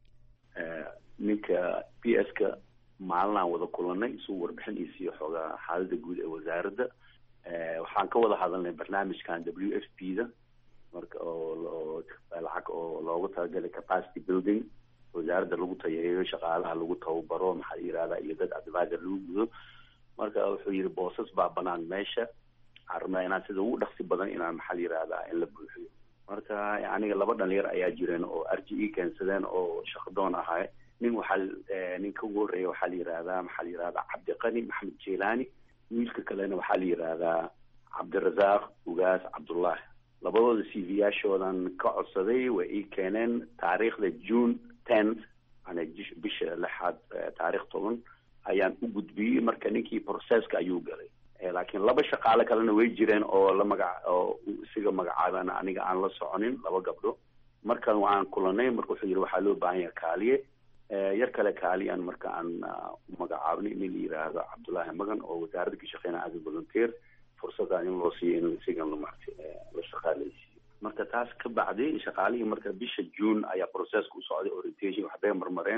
ninka b s ka maalinaan wada kulanay isuu warbixin ii siiyo xoogaa xaaladda guud ee wasaaradda. waxaan ka wada hadalnay barnaamijkan w f p da marka oo lacag oo loogu talagalay capacity building, wasaaradda lagu tayareeyo, shaqaalaha lagu tababaro, maxaa yidhahdaa iyo dad advisor lagu gudo. marka wuxuu yidhi boosas baa banaan meesha, waxaan rabnaa inaan sida ugu dhaqsi badan inaan maxaa yidhahdaa in la buuxiyo. marka aniga laba dhalinyar ayaa jireen oo r g e keensadeen oo shaqadoon ahay. nin waxaa ninka ugu horreeya waxaa la yidhahdaa maxaa la yidhahdaa cabdiqani maxamed jelani, wiilka kalena waxaa la yidhahdaa cabdirasaaq ugaas cabdullaahi. labadooda c v yaashoodan ka codsaday way ii keeneen taariikhda june tenth ana bisha lixaad taarikh toban ayaan u gudbiyey. marka ninkii processka ayuu galay, laakiin laba shaqaale kalena way jireen oo la magac oo isiga magacaabana aniga aan la soconin, laba gabdho. markan waan kulanay, marka wuxuu yidhi waxaa loo baahan yahay kaaliye. yar kale kaaliyan marka aan magacaabnay in la yidhaahdo cabdullaahi magan oo wasaaradda ka shaqeynaya as volunteer, fursadaan in loo siiyo in isigan maaragtay la shaqaalaysiiyo. marka taas ka bacdi shaqaalihii marka bisha june ayaa processka u socday, orientation waxbay marmareen.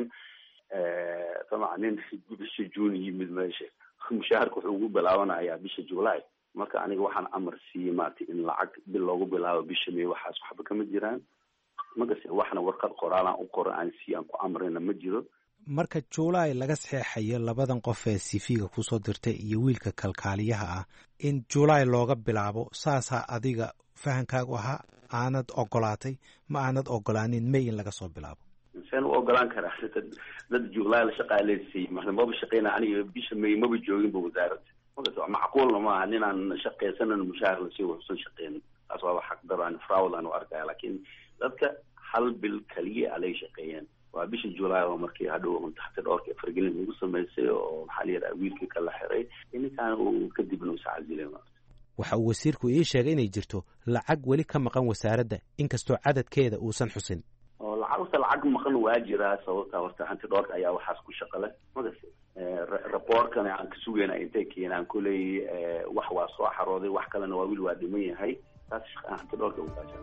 طبعا nin bisha june yimid meesha mushaharka wuxuu ugu bilaabanayaa bisha july. marka aniga waxaan amar siiyey maaragtay in lacag bil loogu bilaabo bisha may, waxaas waxba kama jiraan. magase waxna warqad qoraalaan u qora aan si aan ku amrina ma jiro. marka juulaay laga saxeexayo labadan qof ee c v-ga kusoo dirtay iyo wiilka kalkaaliyaha ah in juulaay looga bilaabo, saasaa adiga fahankaagu ahaa, aanad ogolaatay ma aanad ogolaanin may in laga soo bilaabo? seen u ogolaan karaa dad juulaay la shaqaaleysiiyey maba shaqeyna aniga bisha may maba jooginba wasaaradda. magase macquulna maaha ninaan shaqeysanan mushaahar lasii waxusan shaqeynin, taas waaba xaqdaro aan fraud aan u arkaya. laakiin dadka hal bil kaliya alay shaqeeyeen, waa bisha july oo markii hadhow taxti dhowrka fargelin ugu samaysay oo maxaa la yidhaha wiilkii kala xiray, ninkaan uu kadibna u sacadilay. waxa uu wasiirku ii sheegay inay jirto lacag weli ka maqan wasaaradda inkastoo cadadkeeda uusan xusin oo lacagta lacag maqan waa jiraa sababta horta hanti dhowrka ayaa waxaas ku shaqale madas raportkana aan ka sugayna intay keenaan kulay wax waa soo xarooday wax kalena waa wiil waa dhiman yahay taas hanti dhowrka u baahan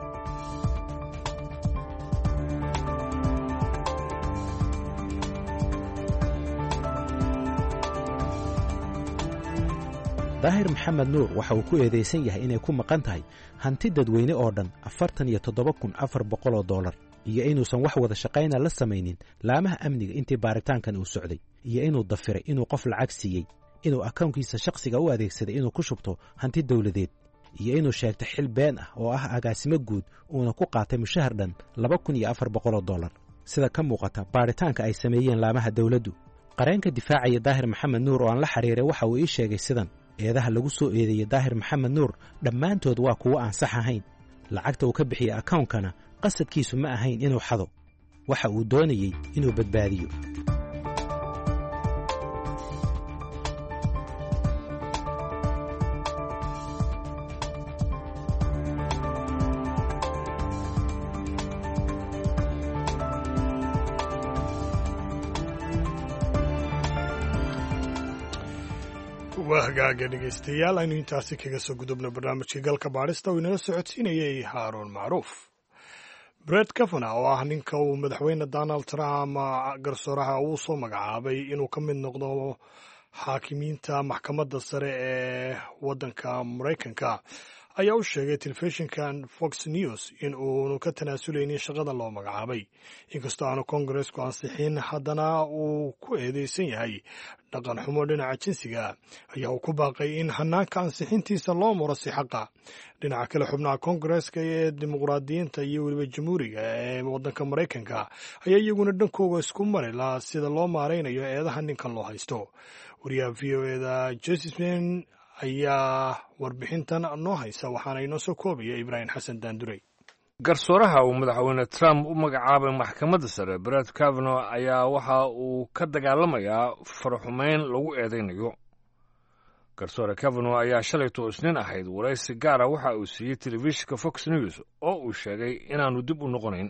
daahir maxamed nuur waxa uu ku eedeysan yahay inay ku maqan tahay hanti dadweyne oo dhan afartan iyo toddoba kun afar boqol oo dollar iyo inuusan wax wada shaqayna la samaynin laamaha amniga intii baaritaankan uu socday iyo inuu dafiray inuu qof lacag siiyey inuu akownkiisa shakhsiga u adeegsaday inuu ku shubto hanti dawladeed iyo inuu sheegtay xil been ah oo ah agaasimo guud uuna ku qaatay mushahar dhan laba kun iyo afar boqol oo dollar sida ka muuqata baaritaanka ay sameeyeen laamaha dawladdu qareenka difaacaya daahir maxamed nuur oo aan la xiriiray waxa uu ii sheegay sidan eedaha lagu soo eedeeyey daahir maxamed nuur dhammaantood waa kuwo aan sax ahayn lacagta uu ka bixiyey akawnkana qasadkiisu ma ahayn inuu xado waxa uu doonayey inuu badbaadiyo waa hagaaga dhegaystayaal aynu intaasi kaga soo gudubno barnaamijka galka baadhista uu inala socodsiinayay haaruun macruuf bret kavana oo ah ninka uu madaxweyne donald trump garsooraha uu soo magacaabay inuu ka mid noqdo xaakimiinta maxkamadda sare ee waddanka maraykanka ayaa u sheegay telefishinkan fox news in uunu ka tanaasuleynin shaqada loo magacaabay inkastoo aanu kongaresku ansixin haddana uu ku eedeysan yahay dhaqan xumo dhinaca jinsiga ayaa uu ku baaqay in hanaanka ansixintiisa loo maro si xaqa dhinaca kale xubnaha kongareska ee dimuqraadiyiinta iyo weliba jamhuuriga ee waddanka maraykanka ayaa iyaguna dhankooga isku mari laha sida loo maaraynayo eedaha ninkan loo haysto wariyaha v o eda jesisman ayaa warbixintan noo haysa waxaana inoo soo koobaya ibraahim xasan daandurey garsooraha uu madaxweyne trump u magacaabay maxkamadda sare bret kavanaugh ayaa waxa uu ka dagaalamayaa faraxumeyn lagu eedaynayo garsoore kavanaugh ayaa shalayto isniin ahayd waraysi gaara waxa uu siiyey telefishinka fox news oo uu sheegay inaanu dib u noqonayn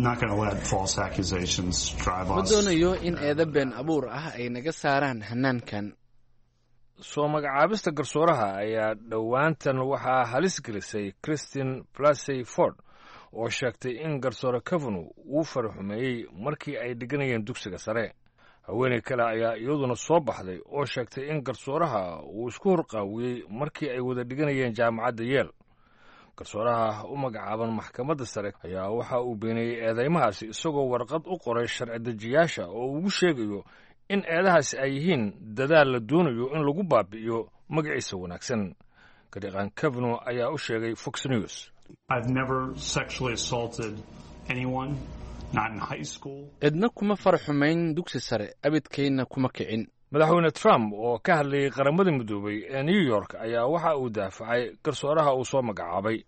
ma doonayo in eeda been abuur ah ay naga saaraan hanaankan soo magacaabista garsooraha ayaa dhowaantan waxaa halis gelisay christine blasey ford oo sheegtay in garsoore kavanaugh uu faraxumeeyey markii ay dhiganayeen dugsiga sare haweeney kale ayaa iyaduna soo baxday oo sheegtay in garsooraha uu isku horqaawiyey markii ay wada dhiganayeen jaamacadda yeel garsooraha u magacaaban maxkamadda sare ayaa waxa uu beeniyey eedeymahaasi isagoo warqad u qoray sharci dejiyaasha oo ugu sheegayo in eedahaasi ay yihiin dadaal la doonayo in lagu baabi'iyo magaciisa wanaagsan gariiqaan kavanaugh ayaa u sheegay fox news cidna kuma faraxumayn dugsi sare abidkayna kuma kicin madaxweyne trump oo ka hadlayay qaramada midoobay ee new york ayaa waxa uu daafacay garsooraha uu soo magacaabay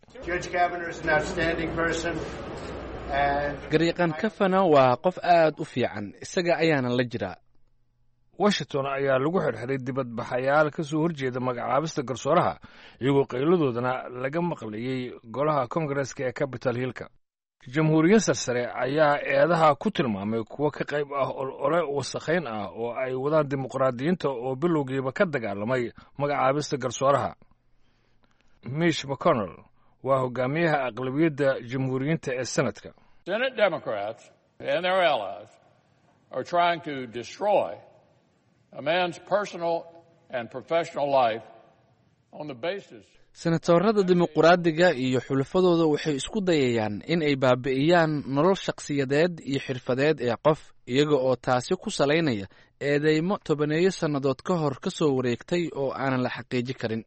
gariiqan kavanaugh waa qof aad u fiican isaga ayaana la jiraa washington ayaa lagu xirxiray dibadbaxayaal ka soo horjeeda magacaabista garsooraha iyagoo qayladoodana laga maqlayey golaha kongareska ee capital hillka jamhuuriyin sarsare ayaa eedaha ku tilmaamay kuwo ka qayb ah olole wasakhayn ah oo ay wadaan dimuqraadiyiinta oo bilowgiiba ka dagaalamay magacaabista garsooraha mish mcconnell waa hogaamiyaha aqlabiyadda jamhuuriyiinta ee senadka Senate Democrats and their allies are trying to destroy a man's personal and professional life on the basis senatorada dimuqraadiga iyo xulafadooda waxay isku dayayaan in ay baabi'iyaan nolol shakhsiyadeed iyo xirfadeed ee qof iyaga oo taasi ku salaynaya eedeymo tobaneeyo sannadood ka hor ka soo wareegtay oo aanan la xaqiiji karin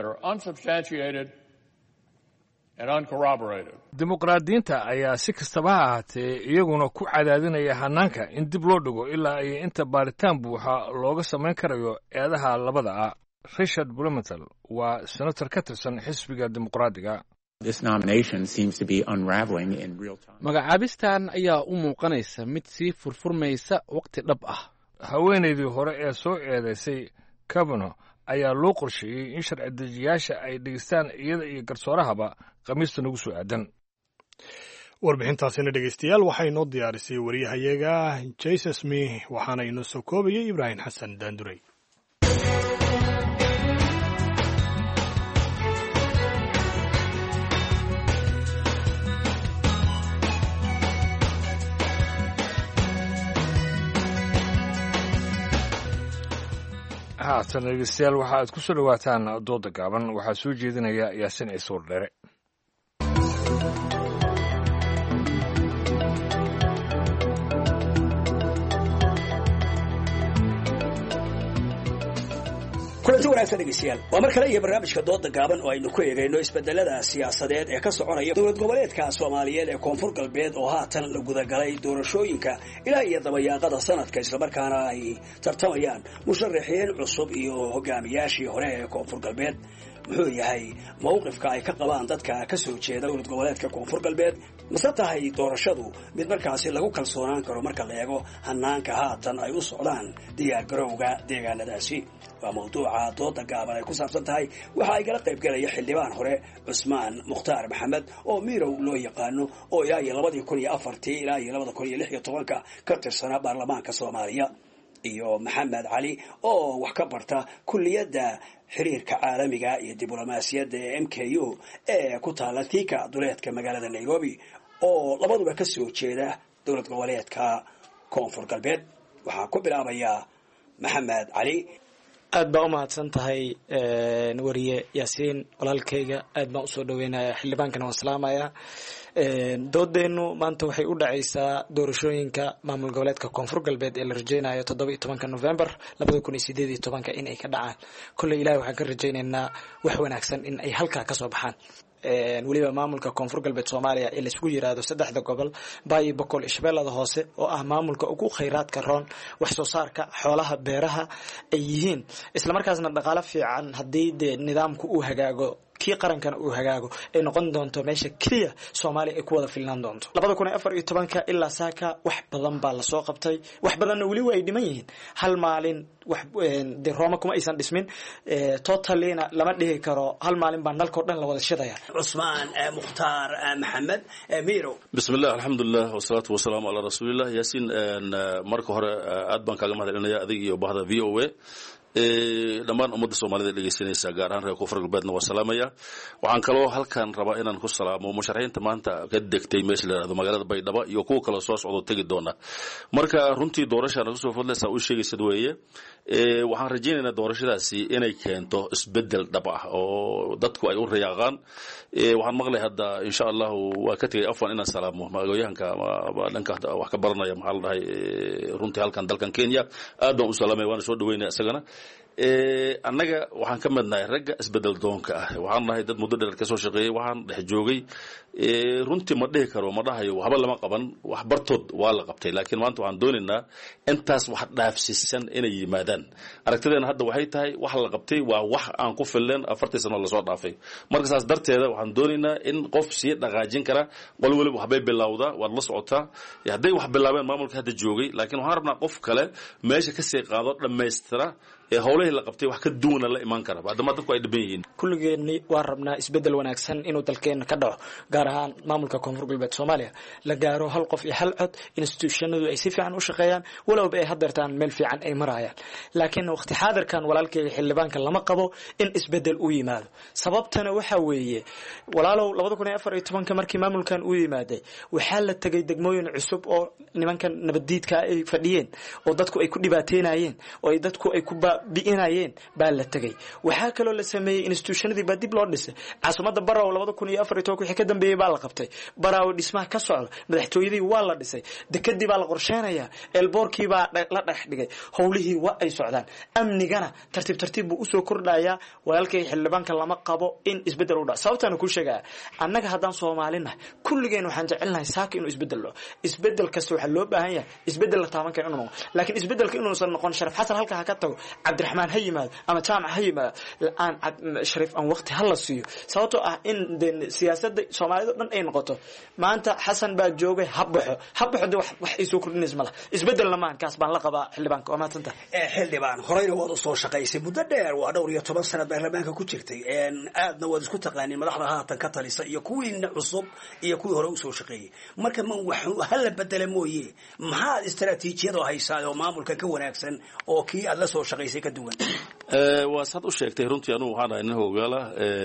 dimuqraadiyiinta ayaa si kastaba ha ahaatee iyaguna ku cadaadinaya hanaanka in dib loo dhigo ilaa ay inta baaritaan buuxa looga samayn karayo eedaha labada ah richard blumenthal waa senator ka tirsan xisbiga dimuqraadiga magacaabistan ayaa u muuqanaysa mid sii furfurmaysa waqti dhab ah haweenaydii hore ee soo eedaysay kavanaugh ayaa loo qorsheeyey in sharci dejiyaasha ay dhegeystaan iyada iyo garsoorahaba khamiista nagu soo aadan. warbixintaasina dhegeystayaal waxay inoo diyaarisay wariyahayaga jesus mi waxaana inoo soo koobayay ibraahim xasan daandurey. haatan dhegeystayaal waxa aad ku soo dhowaataan dooda gaaban waxaa soo jeedinaya yaasin ciise wardheere. kulanti wanaagsan dhegeystayaal waa mar kale iyo barnaamijka dooda gaaban oo aynu ku eegayno isbedelada siyaasadeed ee ka soconaya dowlad goboleedka soomaaliyeed ee koonfur galbeed oo haatan la gudagalay doorashooyinka ilaa iyo dabayaaqada sanadka islamarkaana ay tartamayaan musharaxiin cusub iyo hogaamiyaashii hore ee koonfur galbeed. muxuu yahay mowqifka ay ka qabaan dadka ka soo jeeda dowlad goboleedka koonfur galbeed? mase tahay doorashadu mid markaasi lagu kalsoonaan karo marka la eego hanaanka haatan ay u socdaan diyaargarowga deegaanadaasi? waa mawduuca dooda gaaban ay ku saabsan tahay. waxa ay kala qayb galaya xildhibaan hore cusmaan mukhtaar maxamed oo miirow loo yaqaano oo ilaa iyo labadii kun iyo afartii ilaa iyo labada kun iyo lix iyo tobanka ka tirsanaa baarlamaanka soomaaliya, iyo maxamed cali oo wax ka barta kulliyadda xiriirka caalamiga iyo diblomaasiyadda ee m k u ee ku taala tika duleedka magaalada nairobi oo labaduba ka soo jeeda dowlad goboleedka koonfur galbeed. waxaa ku bilaabaya maxamed cali. aad baa u mahadsan tahay wariye yaasiin walaalkayga, aad baan usoo dhaweynaya xildhibaankana waan salaamaya. doodeenu maanta waxay u dhacaysaa doorashooyinka maamul goboleedka koonfur galbeed ee la rajeynayo toddoba iyo tobanka november labada kun iyo sideed iyo tobanka in ay ka dhacaan. kolley ilahay waxaan ka rajaynaynaa wax wanaagsan in ay halkaa kasoo baxaan. weliba maamulka koonfur galbeed soomaaliya ee laisku yiraahdo saddexda gobol baayo boqol iyo shabeellada hoose oo ah maamulka ugu khayraadka roon, wax soo saarka xoolaha beeraha ay yihiin, islamarkaasna dhaqaalo fiican haddii dee nidaamku uu hagaago kii qarankana uu hagaago ay noqon doonto meesha keliya soomaaliya ay ku wada filnaan doonto. labada kun iyo afar iyo tobanka ilaa saaka wax badan baa lasoo qabtay, wax badanna weli waa ay dhiman yihiin. hal maalin wax de Roma kuma aysan dhismin, totalina lama dhihi karo hal maalin baa nalkoo dhan la wada shidaya. cusmaan mukhtaar maxamed miirow. bismillah alxamdulilah wasalaatu wasalaamu calaa rasuulillah. yaasiin marka hore aad baan kaaga mahadcelinaya adig iyo bahda v o a dhammaan ummadda soomaalida dhegeysanaysa gaar ahaan reer koonfur galbeedna waa salaamaya. waxaan kaloo halkan rabaa inaan ku salaamo musharaxiinta maanta ka degtay meesha la yidhahdo magaalada baydhabo iyo kuwa kale soo socdo tegi doona. marka runtii doorasha naga soo fadlaysa u sheegaysad weeye. waxaan rajaynaynaa doorashadaasi inay keento isbedel dhab ah oo dadku ay u rayaaqaan. waxaan maqlay hadda insha allahu waa ka tegay afwan inaan salaamo magooyahanka dhanka wax ka baranaya maxaa la dhahay runtii halkan dalkan kenya aad baan u salaamaya waana soo dhaweynaya isagana. annaga waxaan ka midnahay ragga isbedel doonka ah, waxaan nahay dad muddo dheer ka soo shaqeeyey, waxaan dhex joogay. runtii ma dhihi karo ma dhahayo waxba lama qaban, wax bartood waa la qabtay, laakiin maanta waxaan doonaynaa intaas wax dhaafsiisan inay yimaadaan. aragtideena hadda waxay tahay wax la qabtay waa wax aan ku filleen afartii sano lasoo dhaafay. marka saas darteeda waxaan doonaynaa in qof sii dhaqaajin kara, qol weliba waxbay bilowdaa, waad la socotaa. hadday wax bilaabeen maamulka hadda joogay, laakiin waxaan rabnaa qof kale meesha kasii qaado dhammaystira ee howlahii la qabtay wax ka duwana la imaan kara maadaama dadku ay dhiban yihiin. kulligeeni waan rabnaa isbedel wanaagsan inuu dalkeena ka dhaco, gaar ahaan maamulka koonfur galbeed soomaaliya la gaaro hal qof iyo hal cod, institutionadu ay si fiican u shaqeeyaan, walowba ay hadeertaan meel fiican ay marayaan. laakiin waqti xaadirkan walaalkayga xildhibaanka lama qabo in isbedel u yimaado. sababtana waxa weeye walaalow labada kun iyo afar iyo tobanka markii maamulkan uu yimaaday waxaa la tegay degmooyin cusub oo nimankan nabaddiidka ay fadhiyeen oo dadku ay ku dhibaateynayeen oo ay dadku ay ku bi'inayeen baa la tegay. waxaa kaloo la sameeyey institutionadii baa dib loo dhisay. caasimada Baraawo labada kun iyo afar iyo tobanka wixii ka dambeeyay baa la qabtay. Baraawo dhismaha ka socda, madaxtooyadii waa la dhisay, dekadii baa la qorsheenayaa, elboorkii baa la dhex dhigay, howlihii waa ay socdaan. amnigana tartiib tartiib buu usoo kordhayaa. walaalkay xildhibaanka lama qabo in isbedel u dhaco. sababtaana ku sheegaya annaga haddaan Soomaalinahay kulligeen waxaan jecelnahay saaka inuu isbedel dhaco. isbedel kasta waxaa loo baahan yahay isbedel la taaban karo inuu noqdo, laakiin isbedelka inuusan noqon Sharaf Xasan halka ha ka tago, Cabdiraxmaan cabdiraxmaan ha yimaado ama jaamac ha yimaado aan shariif aan waqti hala siiyo sababtoo ah in siyaasadda soomaalida dhan ay noqoto maanta xasan baa joogay ha baxo ha baxo de wax wax isoo kordhinaysa malaha isbedelna maan kaas baan la qabaa xildhibaanka waa maadsantaha xildhibaan horeyna waad usoo shaqaysay muddo dheer waa dhowr iyo toban sanad baarlamaanka ku jirtay aadna waad isku taqaaniin madaxda haatan ka talisa iyo kuwiina cusub iyo kuwii hore usoo shaqeeyey marka ma wax hala bedela mooye maxaad istaraatiijiyadoo haysaa oo maamulka ka wanaagsan oo kii aad la soo shaqaysay ka duwan waa saad u sheegtay runtii anugu waxaan ahay nin hogaala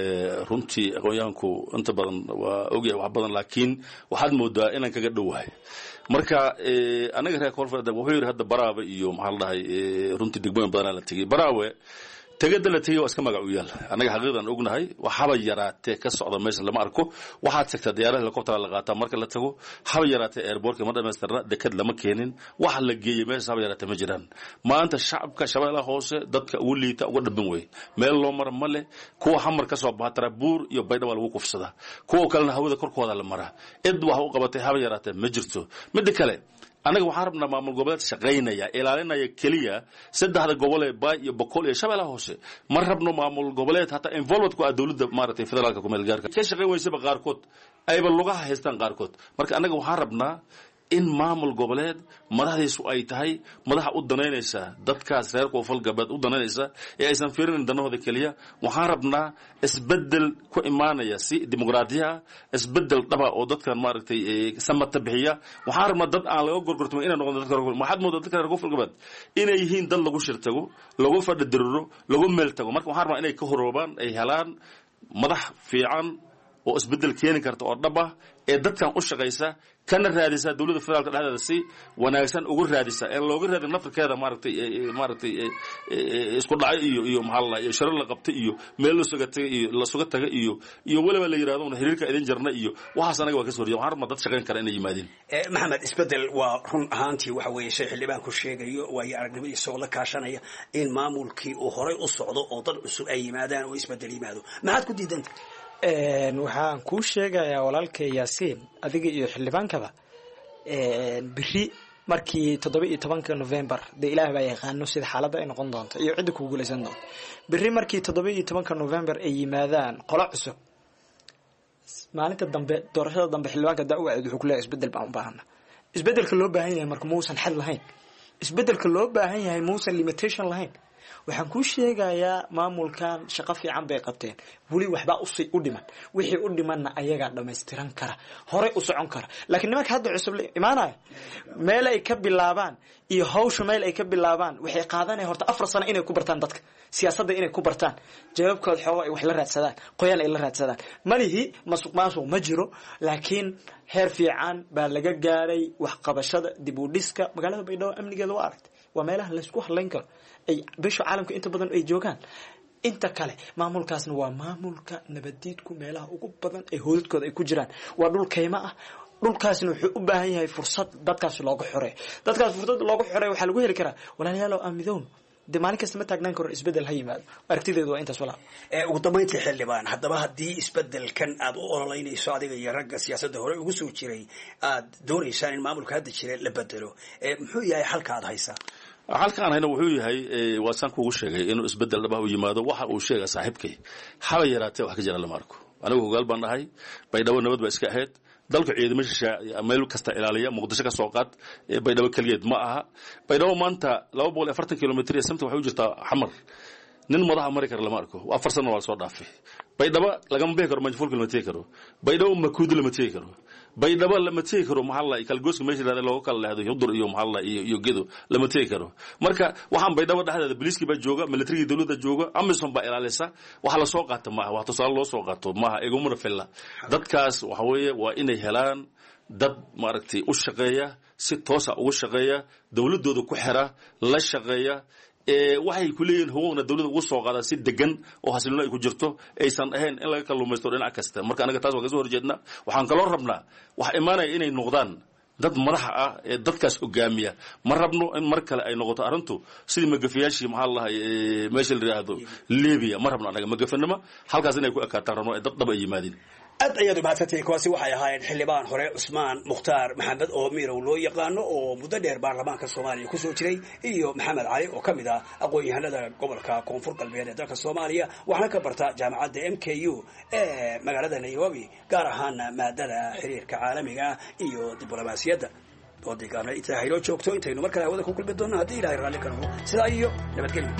runtii aqoonyahanku inta badan waa ogyahay wax badan laakiin waxaad moodaa inaan kaga dhowahay marka anaga reer koonfur wuxuu yidhi hadda baraawe iyo maxaa la dhahay runtii degmooyin badanaa la tegey baraawe tegada la tegey waa iska magac u yaal annaga xaqiiqdan ognahay waxaba yaraatee ka socda meesha lama arko waxaad tagtaa diyaarada helicopter la qaataa marka la tago haba yaraatee airportka ma dhamaystirna dekad lama keenin waxa la geeyey meesha haba yaraatee ma jiraan maanta shacabka shabeellaha hoose dadka ugu liita uga dhaban wey meel loo mara ma leh kuwa xamar ka soo baxa tarabuur iyo baydha waa lagu kufsadaa kuwa kalena hawada korkooda la maraa cid wax u qabatay haba yaraatee ma jirto midda kale anaga waxaan rabnaa maamul goboleed shaqaynaya ilaalinaya keliya saddexda gobol ee baay iyo boqol iyo shabeellaha hoose ma rabno maamul goboleed hataa involved ku ah dowladda maaragtay federaalka ku meel gaarka ka shaqayn weysaba qaarkood ayba lugaha haystaan qaarkood marka anaga waxaan rabnaa in maamul goboleed madaxdiisu ay tahay madaxa u danaynaysa dadkaas reer koonfur galbeed u danaynaysa ee aysan fiirinin danahooda keliya waxaan rabnaa isbedel ku imaanaya si dimuqraadiya isbedel dhaba oo dadkan maaragtay samata bixiya waxaan rabnaa dad aan laga gorgortamo inay noqon dadka maxaad moodaa dadka reer koonfur galbeed inay yihiin dad lagu shirtago lagu fadhidiriro lagu meel tago marka waxaan rabnaa inay ka horoobaan ay helaan madax fiican oo isbedel keeni karta oo dhab ah ee dadkan u shaqaysa kana raadisa dawladda federaalka dhexdeeda si wanaagsan ugu raadisa ee looga raadin nafirkeeda maaragtay maaragtay isku dhacay iyo iyo maxaa la iyo sharar la qabtay iyo meel la suga tagay iyo la suga tagay iyo iyo waliba la yiraahdo xiriirka idin jarna iyo waxaas anaga waa ka soo horjeeda waxaan rabnaa dad shaqayn kara inay yimaadeen maxamed isbedel waa run ahaantii waxa weeye shay xildhibaan ku sheegayo waayo aragnimadiisa oo la kaashanaya in maamulkii uu horay u socdo oo dad cusub ay yimaadaan oo isbedel yimaado maxaad ku diidanta waxaan kuu sheegayaa walaalkay yaasiin adiga iyo xildhibaankaba biri markii toddoba iyo tobanka november dee ilaah baa yaqaano sida xaaladda ay noqon doonto iyo cidda kugu guulaysan doonto biri markii toddoba iyo tobanka november ay yimaadaan qolo cusub maalinta dambe doorashada dambe xildhibaanka daa-uwaceed wuxuu ku leeyahay isbedel baan u baahana isbedelka loo baahan yahay marka muusan xad lahayn isbedelka loo baahan yahay muusan limitation lahayn waxaan kuu sheegayaa maamulkan shaqo fiican bay qabteen weli waxbaa usii u dhiman wixii u dhimanna ayagaa dhamaystiran kara horey u socon kara laakiin nimanka hadda cusub imaanaya meel ay ka bilaabaan iyo hawsha meel ay ka bilaabaan waxay qaadanaya horta afar sano inay ku bartaan dadka siyaasadda inay ku bartaan jawaabkood xoogo ay wax la raadsadaan qoyaan ay la raadsadaan malihi masuq maasuq ma jiro laakiin heer fiican baa laga gaaray waxqabashada dib u dhiska magaalada baydhabo amnigeeda waa aragtay waa meelaha laysku hadlayn karo ay bisha caalamka inta badan ay joogaan inta kale maamulkaasna waa maamulka nabadiidku meelaha ugu badan ee howladkooda ay ku jiraan waa dhul kaymo ah dhulkaasna wuxuu u baahan yahay fursad dadkaas loogu xoreeyo dadkaas fursad loogu xoreeyo waxaa lagu heli karaa walaalayaal oo amidown de maalin kasta ma taagnaan karo isbedel ha yimaado aragtideedu waa intaas walaa ugu dambayntii xildhibaan haddaba haddii isbedelkan aad u ololeynayso adiga iyo ragga siyaasadda hore ugu soo jiray aad doonaysaan in maamulka hadda jira la bedelo muxuu yahay xalka aad haysaa halkaan hayna wuxuu yahay waa saan kuugu sheegay inuu isbedel dhaba u yimaado waxa uu sheega saaxiibkay haba yaraatee wax ka jira lama arko anigu hogaal baan dhahay baydhabo nabad baa iska ahayd dalka ciidamo meel kasta ilaaliya muqdisho ka soo qaad baydhabo keligeed ma aha baydhabo maanta laba boqol iyo afartan kilomitr iyo samta waxay u jirtaa xamar nin madaxa mari kara lama arko afar sano waa lasoo dhaafay baydhabo lagama bixi karo manjafulka lama tegi karo baydhabo makuudi lama tegi karo baydhabo lama tegi karo maxaa la kalgooska meesha yidhahda looga kala leehdo hudur iyo maxaa la iyo iyo gedo lama tegi karo marka waxaan baydhabo dhexdeeda booliiskii baa jooga militarigii dowladda jooga amisom baa ilaalisa waxa la soo qaata maaha wax tusaale loo soo qaato maaha igumana filla dadkaas waxa weeye waa inay helaan dad maaragtay u shaqeeya si toosa ugu shaqeeya dowladooda ku xira la shaqeeya waxay ku leeyihiin huquuqna dawladda ugu soo qaada si degan oo xasiloon ay ku jirto aysan ahayn in laga kalluumaysto dhinac kasta marka anaga taas waa ka soo horjeedna waxaan kaloo rabnaa waxa imaanaya inay noqdaan dad madaxa ah ee dadkaas hogaamiya ma rabno in mar kale ay noqoto arrintu sidii magafayaashii maxaa la lahay meesha la yidhaahdo libiya ma rabno anaga magafanimo halkaas inay ku ekaataan rabno ee dad dhab ay yimaadeen aad ayaad u mahadsantihiin. kuwaasi waxay ahaayeen xildhibaan hore cusmaan mukhtaar maxamed oo miirow loo yaqaano oo muddo dheer baarlamaanka soomaaliya kusoo jiray, iyo maxamed cali oo ka mid ah aqoon-yahanada gobolka koonfur galbeed ee dalka soomaaliya, waxaana ka barta jaamacadda m k u ee magaalada nairobi, gaar ahaana maadada xiriirka caalamiga iyo diblomaasiyadda. doodigaana intaa hayloo joogto, intaynu mar kale hawada ku kulmi doonno haddii ilaahay raalli ka noqdo. sidaa iyo nabadgelyo.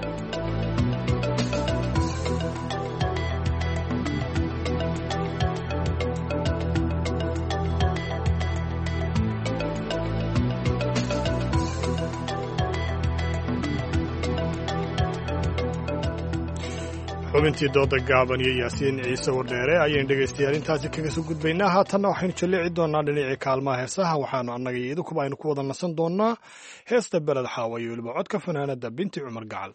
xubintii dooda gaaban iyo yaasiin ciise wardheere ayaynu dhegaystayaal intaasi kaga soo gudbaynaa. haatanna waxaynu jallici doonaa dhinacii kaalmaha heesaha, waxaanu annaga iyo idinkuba aynu ku wada nasan doonaa heesta beled xaawa iyo weliba codka fanaanada binti cumar gacal.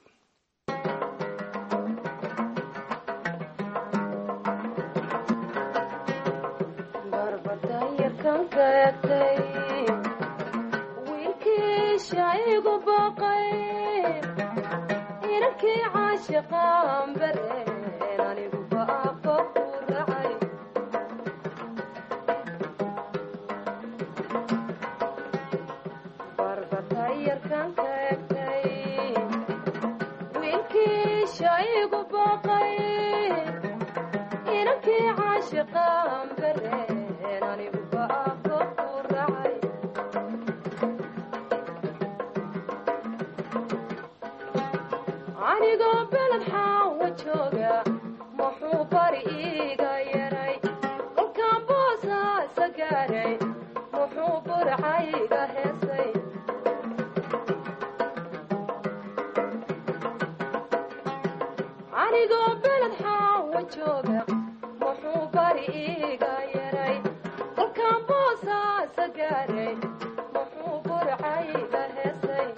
shaqaan bareen anigu baaqo ku racay barbatayarkan ka egtay wiilkii shaygu baqay inankii caashaqaan bareen anigu baaqo ku racay anigoo beled xaawa jooga muxuu bari iiga yaray kolkaan boosaasa gaaray muxuu burcayga heesay anigoo beled xaawa jooga muxuu bari iiga yaray kolkaan boosaasa gaaray muxuu burcayga heesay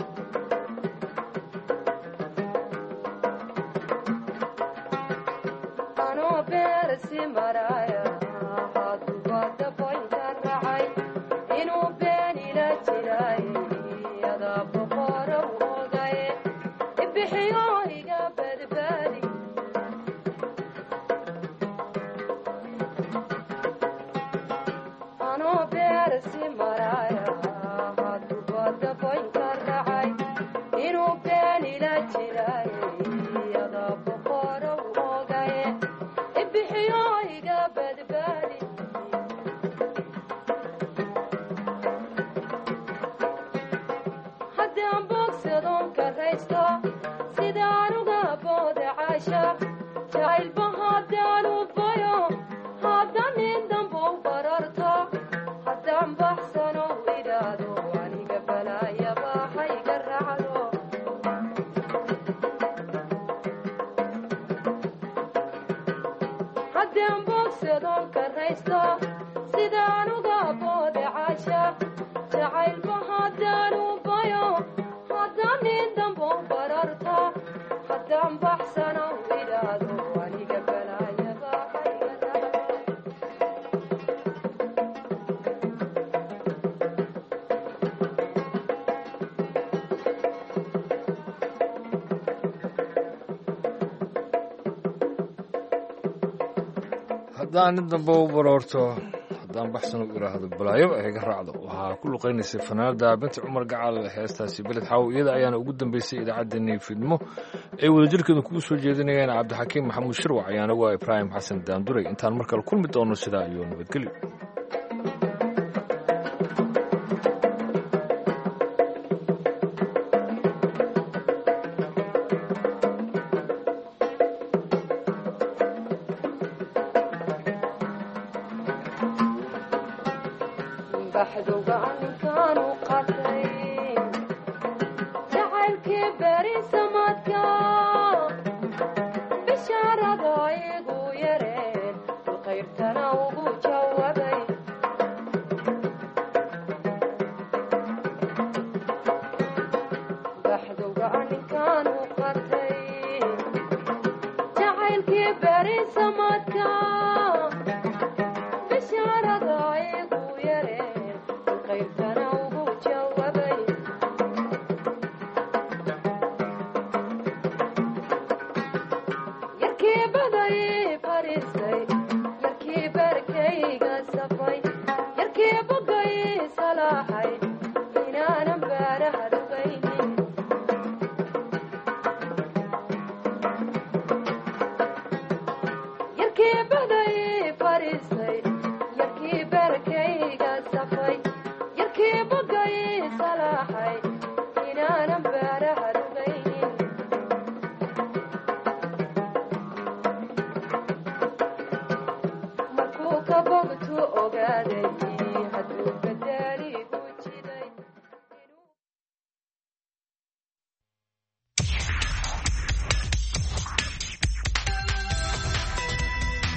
beersi maraya haddubada boynka racay inuu beenila jiray iyada boqora u ogaye ibixiyo iga badbaadi anoo beersi maraya haddubada boynka racay inuu beenila jiray iyada boqora u ogaye haddaan boogsadoon karaysto sidaan uga booda caasha jacaylba haddaan u bayo haddaan nin dambow bararto haddaan baxsano idhaado aniga balaayaba hayga raacdo haddaan boogsadoon karaysto sidaan uga booda caasha jacaylba haddaan u bayo haddaan nin dambow bararto haddaan baxsano idhaado aniga balaayaba hayga raacdo haddaan nin damba u baroorto haddaan baxsan u idhaahdo balaayo ay ga raacdo. waxaa ku luqaynaysay fanaanada binti cumar gacal heestaasi beled xaaw. iyada ayaana ugu dambeysay idaacaddeenii fidmo ay wadajirkeedu kugu soo jeedinayaan cabdixakiim maxamuud shirwac ayaana waa ibraahim xasan daanduray. intaan mar kale kulmi doono sidaa iyo nabadgelyo. yarkii baday fariistay yarkii bogtu ogaaday hadduu